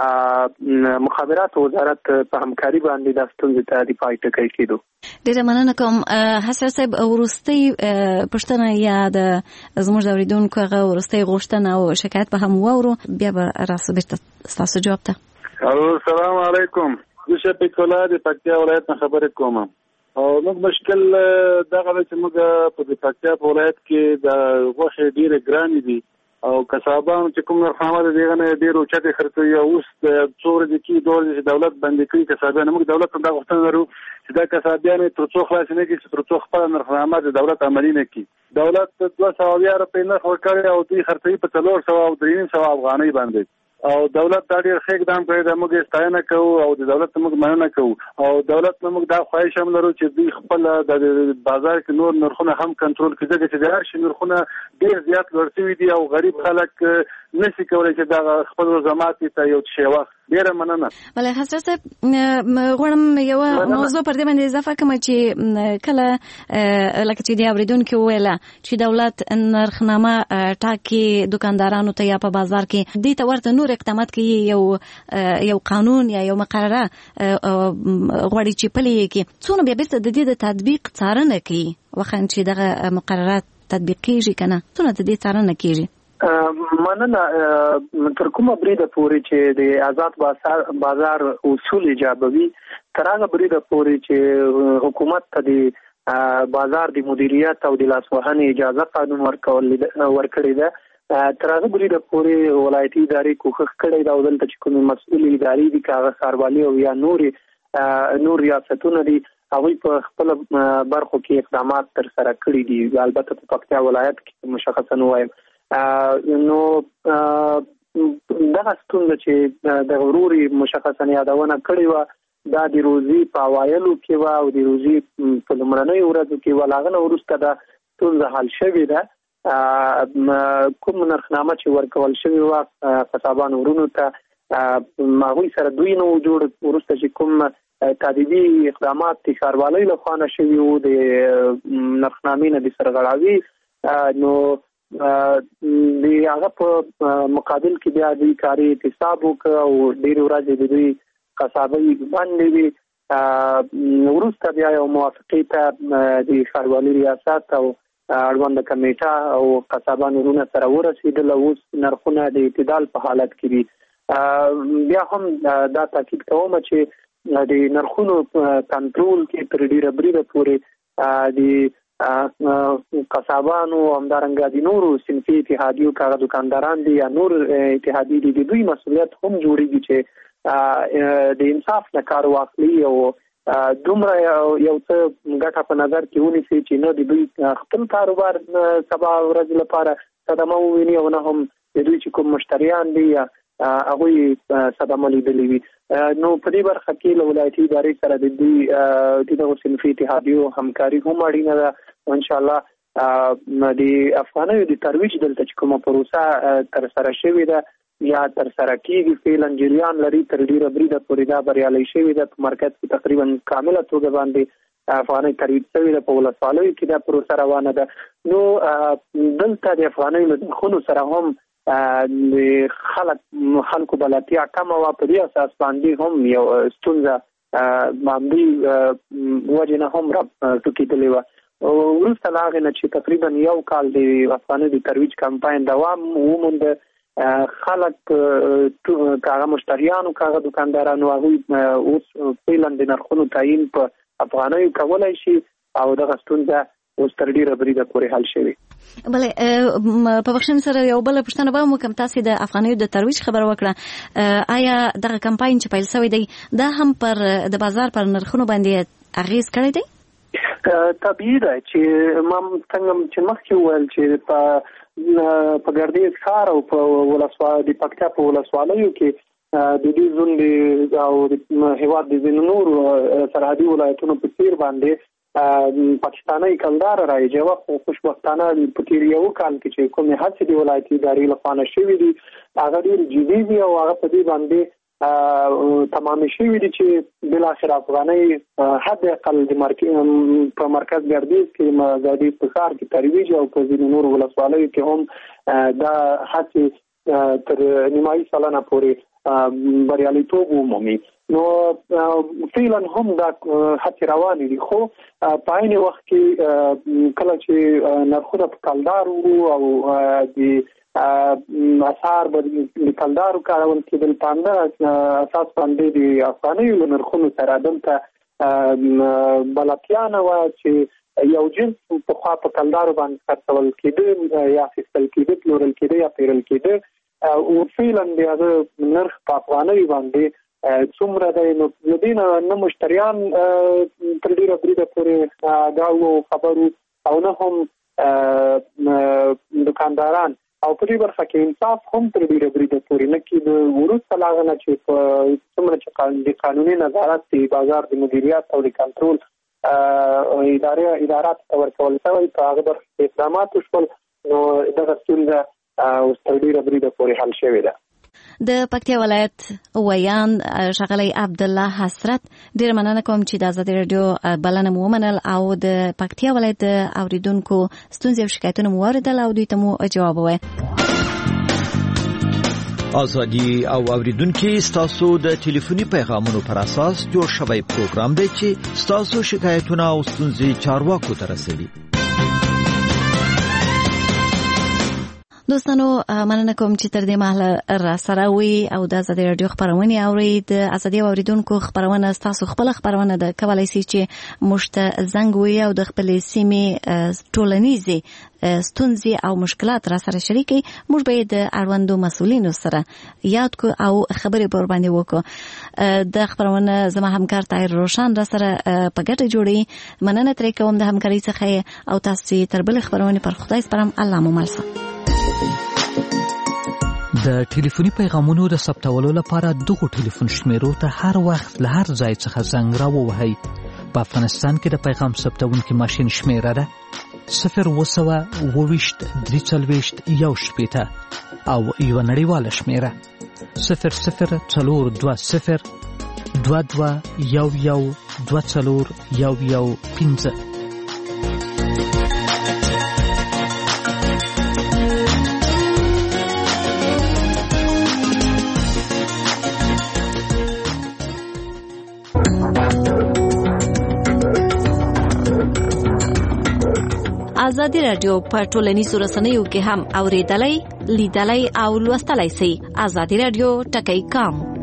مخابراتو وزارت په همکاري باندې د ستونزې ته د پای ټکی کېدو. ډېره مننه کوم. حسن صاحب وروستۍ پوښتنه یا د زموږ د اورېدونکو هغه وروستۍ غوښتنه او شکایت به هم واورو بیا به راسو بېرته ستاسو جواب ته. السلام علیکم. زه شفیق الله د پکتیا ولایت نه خبرې کوم او موږ مشکل دغه چې موږ په پکتیا په ولایت کې د غوښې ډېرې ګرانې دي او کسابانو چې کوم نرخنامه ده دغه نه ډېر اوچتې خرڅوي او اوس څو ورځې کې چې دولت بندي کړي کسابیان. موږ دولت ته دا غوښتنه لرو چې دا کسابیان تر څو خلاص نه کړي چې تر څو خپله نرخنامه د دولت عملي نه کړي. دولت 200 روپۍ نرخ ورکړی او دوی خرڅوي په 400 او 300 افغانۍ باندې او دولت دا ډېر ښه اقدام کړی دی. موږ یې ستاینه کوو او د دولت موږ مننه کوو او دولت نه موږ دا خواهش هم لرو چې دوی خپل د بازار کې نور نرخونه هم کنټرول کړي ځکه چې د هر شي نرخونه ډېر زیات لوړ شوي دي او غریب خلک نشي کولی چې دا خپل روزمات ته یو څه واخلي. ډېره مننه. بله حضرت صاحب غواړم یوه موضوع پر دې باندې اضافه کړم چې کله لکه چې د اورېدونکي وویله چې دولت نرخنامه ټاکي دوکاندارانو ته یا په بازار کې دې ته ورته نور اقدامات کوي یو قانون یا یو مقرره غواړي چې پلي یې کړي څونه بیا بېرته د دې د تطبیق څارنه کوي وخت چې دغه مقررات تطبیق کېږي که نه څونه د دې څارنه کېږي؟ مننه. تر کومه بریده پورې چې د آزاد بازار اصول ایجابوي تر هغه بریده پورې چې حکومت ته د بازار د مدیریت او د لاسوهنې اجازه قانون ورکړی ده. تر هغه بری د پورې ولایتي ادارې کوښښ کړی دا دلته چې کوم مسؤل ادارې دي کاغه ښاروالي او یا نور ریاستونه دي هغوی په خپل برخو کې اقدامات تر سره کړي دي. البته په پکتیا ولایت کې مشخصا وایم نو دغه ستونزه چې د غروري مشخصا یادونه کړې وه دا د روزي په اوایلو کې وه او د روزي په لومړنیو ورځو کې وه. له هغه نه وروسته دا ستونزه حل شوې ده. کوم نرخنامه چې ورکول شوې وه قصابانو ورونو ته هغوی سره دوی نه و جوړ وروسته چې کوم تادیبي اقدامات د ښاروالۍ لخوا نه شوي وو د نرخنامې نه د سرغړاوي نو د هغه په مقابل کې بیا دوی کاري احتساب وکړه او ډېرې ورځې د دوی قصابۍ بندې وي. وروسته بیا یو موافقې ته د ښاروالي ریاست او اړونده کمیټه او قصابانو ورونه سره ورسېدل. اوس نرخونه د اعتدال په حالت کې دي. بیا هم دا تاکید کوم چې د نرخونو کنټرول کې تر ډېره بریده پورې د قصابانو همدارنګه د نورو صنفي اتحادیو کاغه دکانداران دي یا نور اتحادیې دي د دوی مسؤلیت هم جوړیږي چې د انصاف نه کار واخلي او دومره یو څه ګټه په نظر کې ونیسي چې نه د دوی خپل کاروبار سبا ورځ لپاره صدمه وویني او نه هم د دوی چې کوم مشتریان دي هغوی صدمه لیدلې وي. نو په دې برخه کې له ولایتي ادارې سره د دوی دغو صنفي اتحادیو همکاري هم اړینه ده او انشاءالله د افغانیو د ترویج دلته چې کومه پروسه تر سره شوې ده یا تر سره کېږي فعلا جریان لري تر ډېره بریده پورې دا بریالی شوې ده. په مرکز کې تقریبا کامله توګه باندې افغانۍ ترویج شوې ده. په ولسوالیو کې دا پروسه روانه ده. نو دلته د افغانیو له نرخونو سره هم د خلکو بلدتیا کمه وه. په دې اساس باندې هم یو ستونزه معمولي وجې نه هم راټوکېدلې وه. وروسته له هغې نه چې تقریبا یو کال د افغانیو د ترویج کمپاین دوام ومونده خلک کاغه مشتریانو کاغه دکاندارانو هغوی اوس فعلا د نرخونو تعیین په افغانیو کولی شي او دغه ستونزه اوس تر ډېره بریده پورې حل شوې. بله په بخښنې سره یو بله پوښتنه به هم وکړم. تاسې د افغانیو د ترویج خبره وکړه. آیا دغه کمپاین چې پیل شوی دی دا هم پر د بازار پر نرخونو باندې اغیز کړی دی؟ طبیعي ده چې ما څنګه چې مخکې وویل چې په ګردیز ښار او په د پکتیا په ولسوالیو کې د دې زون او د هېواد د ځینو نورو سرحدي ولایتونو په څېر باندې پاکستاني کلدار رایجه وه. خو خوشبختانه په تېر یو کال کې چې کومې هڅې د ولایتي ادارې لخوا نه شوي دي هغه ډېرې جدي دي او هغه په دې باندې تمامې شوي دي چې بالاخره افغانۍ حد اقل په مرکز ګردیز کې مزادي په ښار کې ترویج او په ځینو نورو ولسوالیو کې هم دا هڅې تر نیمایي سلنه پورې بریالیتوب ومومي. نو فعلا هم دا هڅې روانې دي. خو په عین وخت کې کله چې نرخونه په کلدار وو او د اسعار د کلدارو کارول کېدل په همدغه اساس باندې د افغانیو له نرخونو سره دلته بلدتیا نه وه چې یو جنس پخوا په کلدارو باندې خرڅول کېده یا اخیستل کېده پلورل کېده یا پیرل کېده او فعلا د هغه نرخ په افغانیو باندې څومره دی نو د دې نه مشتریان تر ډېره بریده پورې دا خبرو او نه هم دکانداران او په دې برخه کې انصاف هم تر ډېره بریده پورې نه کېده. وروسته له هغه نه چې په څومره چې د قانوني نظارت د بازار د مدیریت او د کنټرول ادارات ته ورکول شوی په هغه برخه کې اقدامات وشول نو دغه ستونزه اوس تر ډېره بریده پورې حل شوې ده. د پکتیا ولایت ویان ښاغلی عبدالله حسرت ډېره مننه کوم چې د ازادي راډیو بلنه مو ومنل او د پکتیا ولایت د اوریدونکو ستونزې او شکایتونه مو واورېدل او دوی ته مو جواب ووایه. ازادي او اوریدونکو ستاسو د ټلیفوني پیغامونو پر اساس جوړ شوی پروګرام دی چې ستاسو شکایتونه او ستونزې چارواکو ته رسوي. دوستانو مننه کوم چې تر دې مهاله را سره وي او د ازادي رادیو خبرونه اوري. د ازادي اوریدونکو خبرونه تاسو خپل خبرونه د کولای شي چې مشت زنګ وي او د خپل سیمې ټولنیزي ستونزې او مشکلات را سره شریکي. موږ به د اړوندو مسؤلینو سره یاد کو او خبرې پر باندې وکړو. د خبرونه زما همکار طاهر روشن را سره په ګټه جوړي. مننه ترې کوم د همکارۍ څخه او تاسو تر بل خبرونه پر خدای سپارم. الله مو ملسه. د ټلیفوني پیغامونو د ثبتولو لپاره دغه ټلیفون شمیرو ته هر وخت له هر ځای څخه زنګ راووهئ. په افغانستان کې د پیغام ثبتونکي ماشین شمیره ده 0202341 او یو نړیواله شمیره 002022112415. ازادي رادیو په ټولنیزو رسنیو کې هم اوریدلای، لیدلای او لوستلای شئ. ازادي رادیو ټکی کام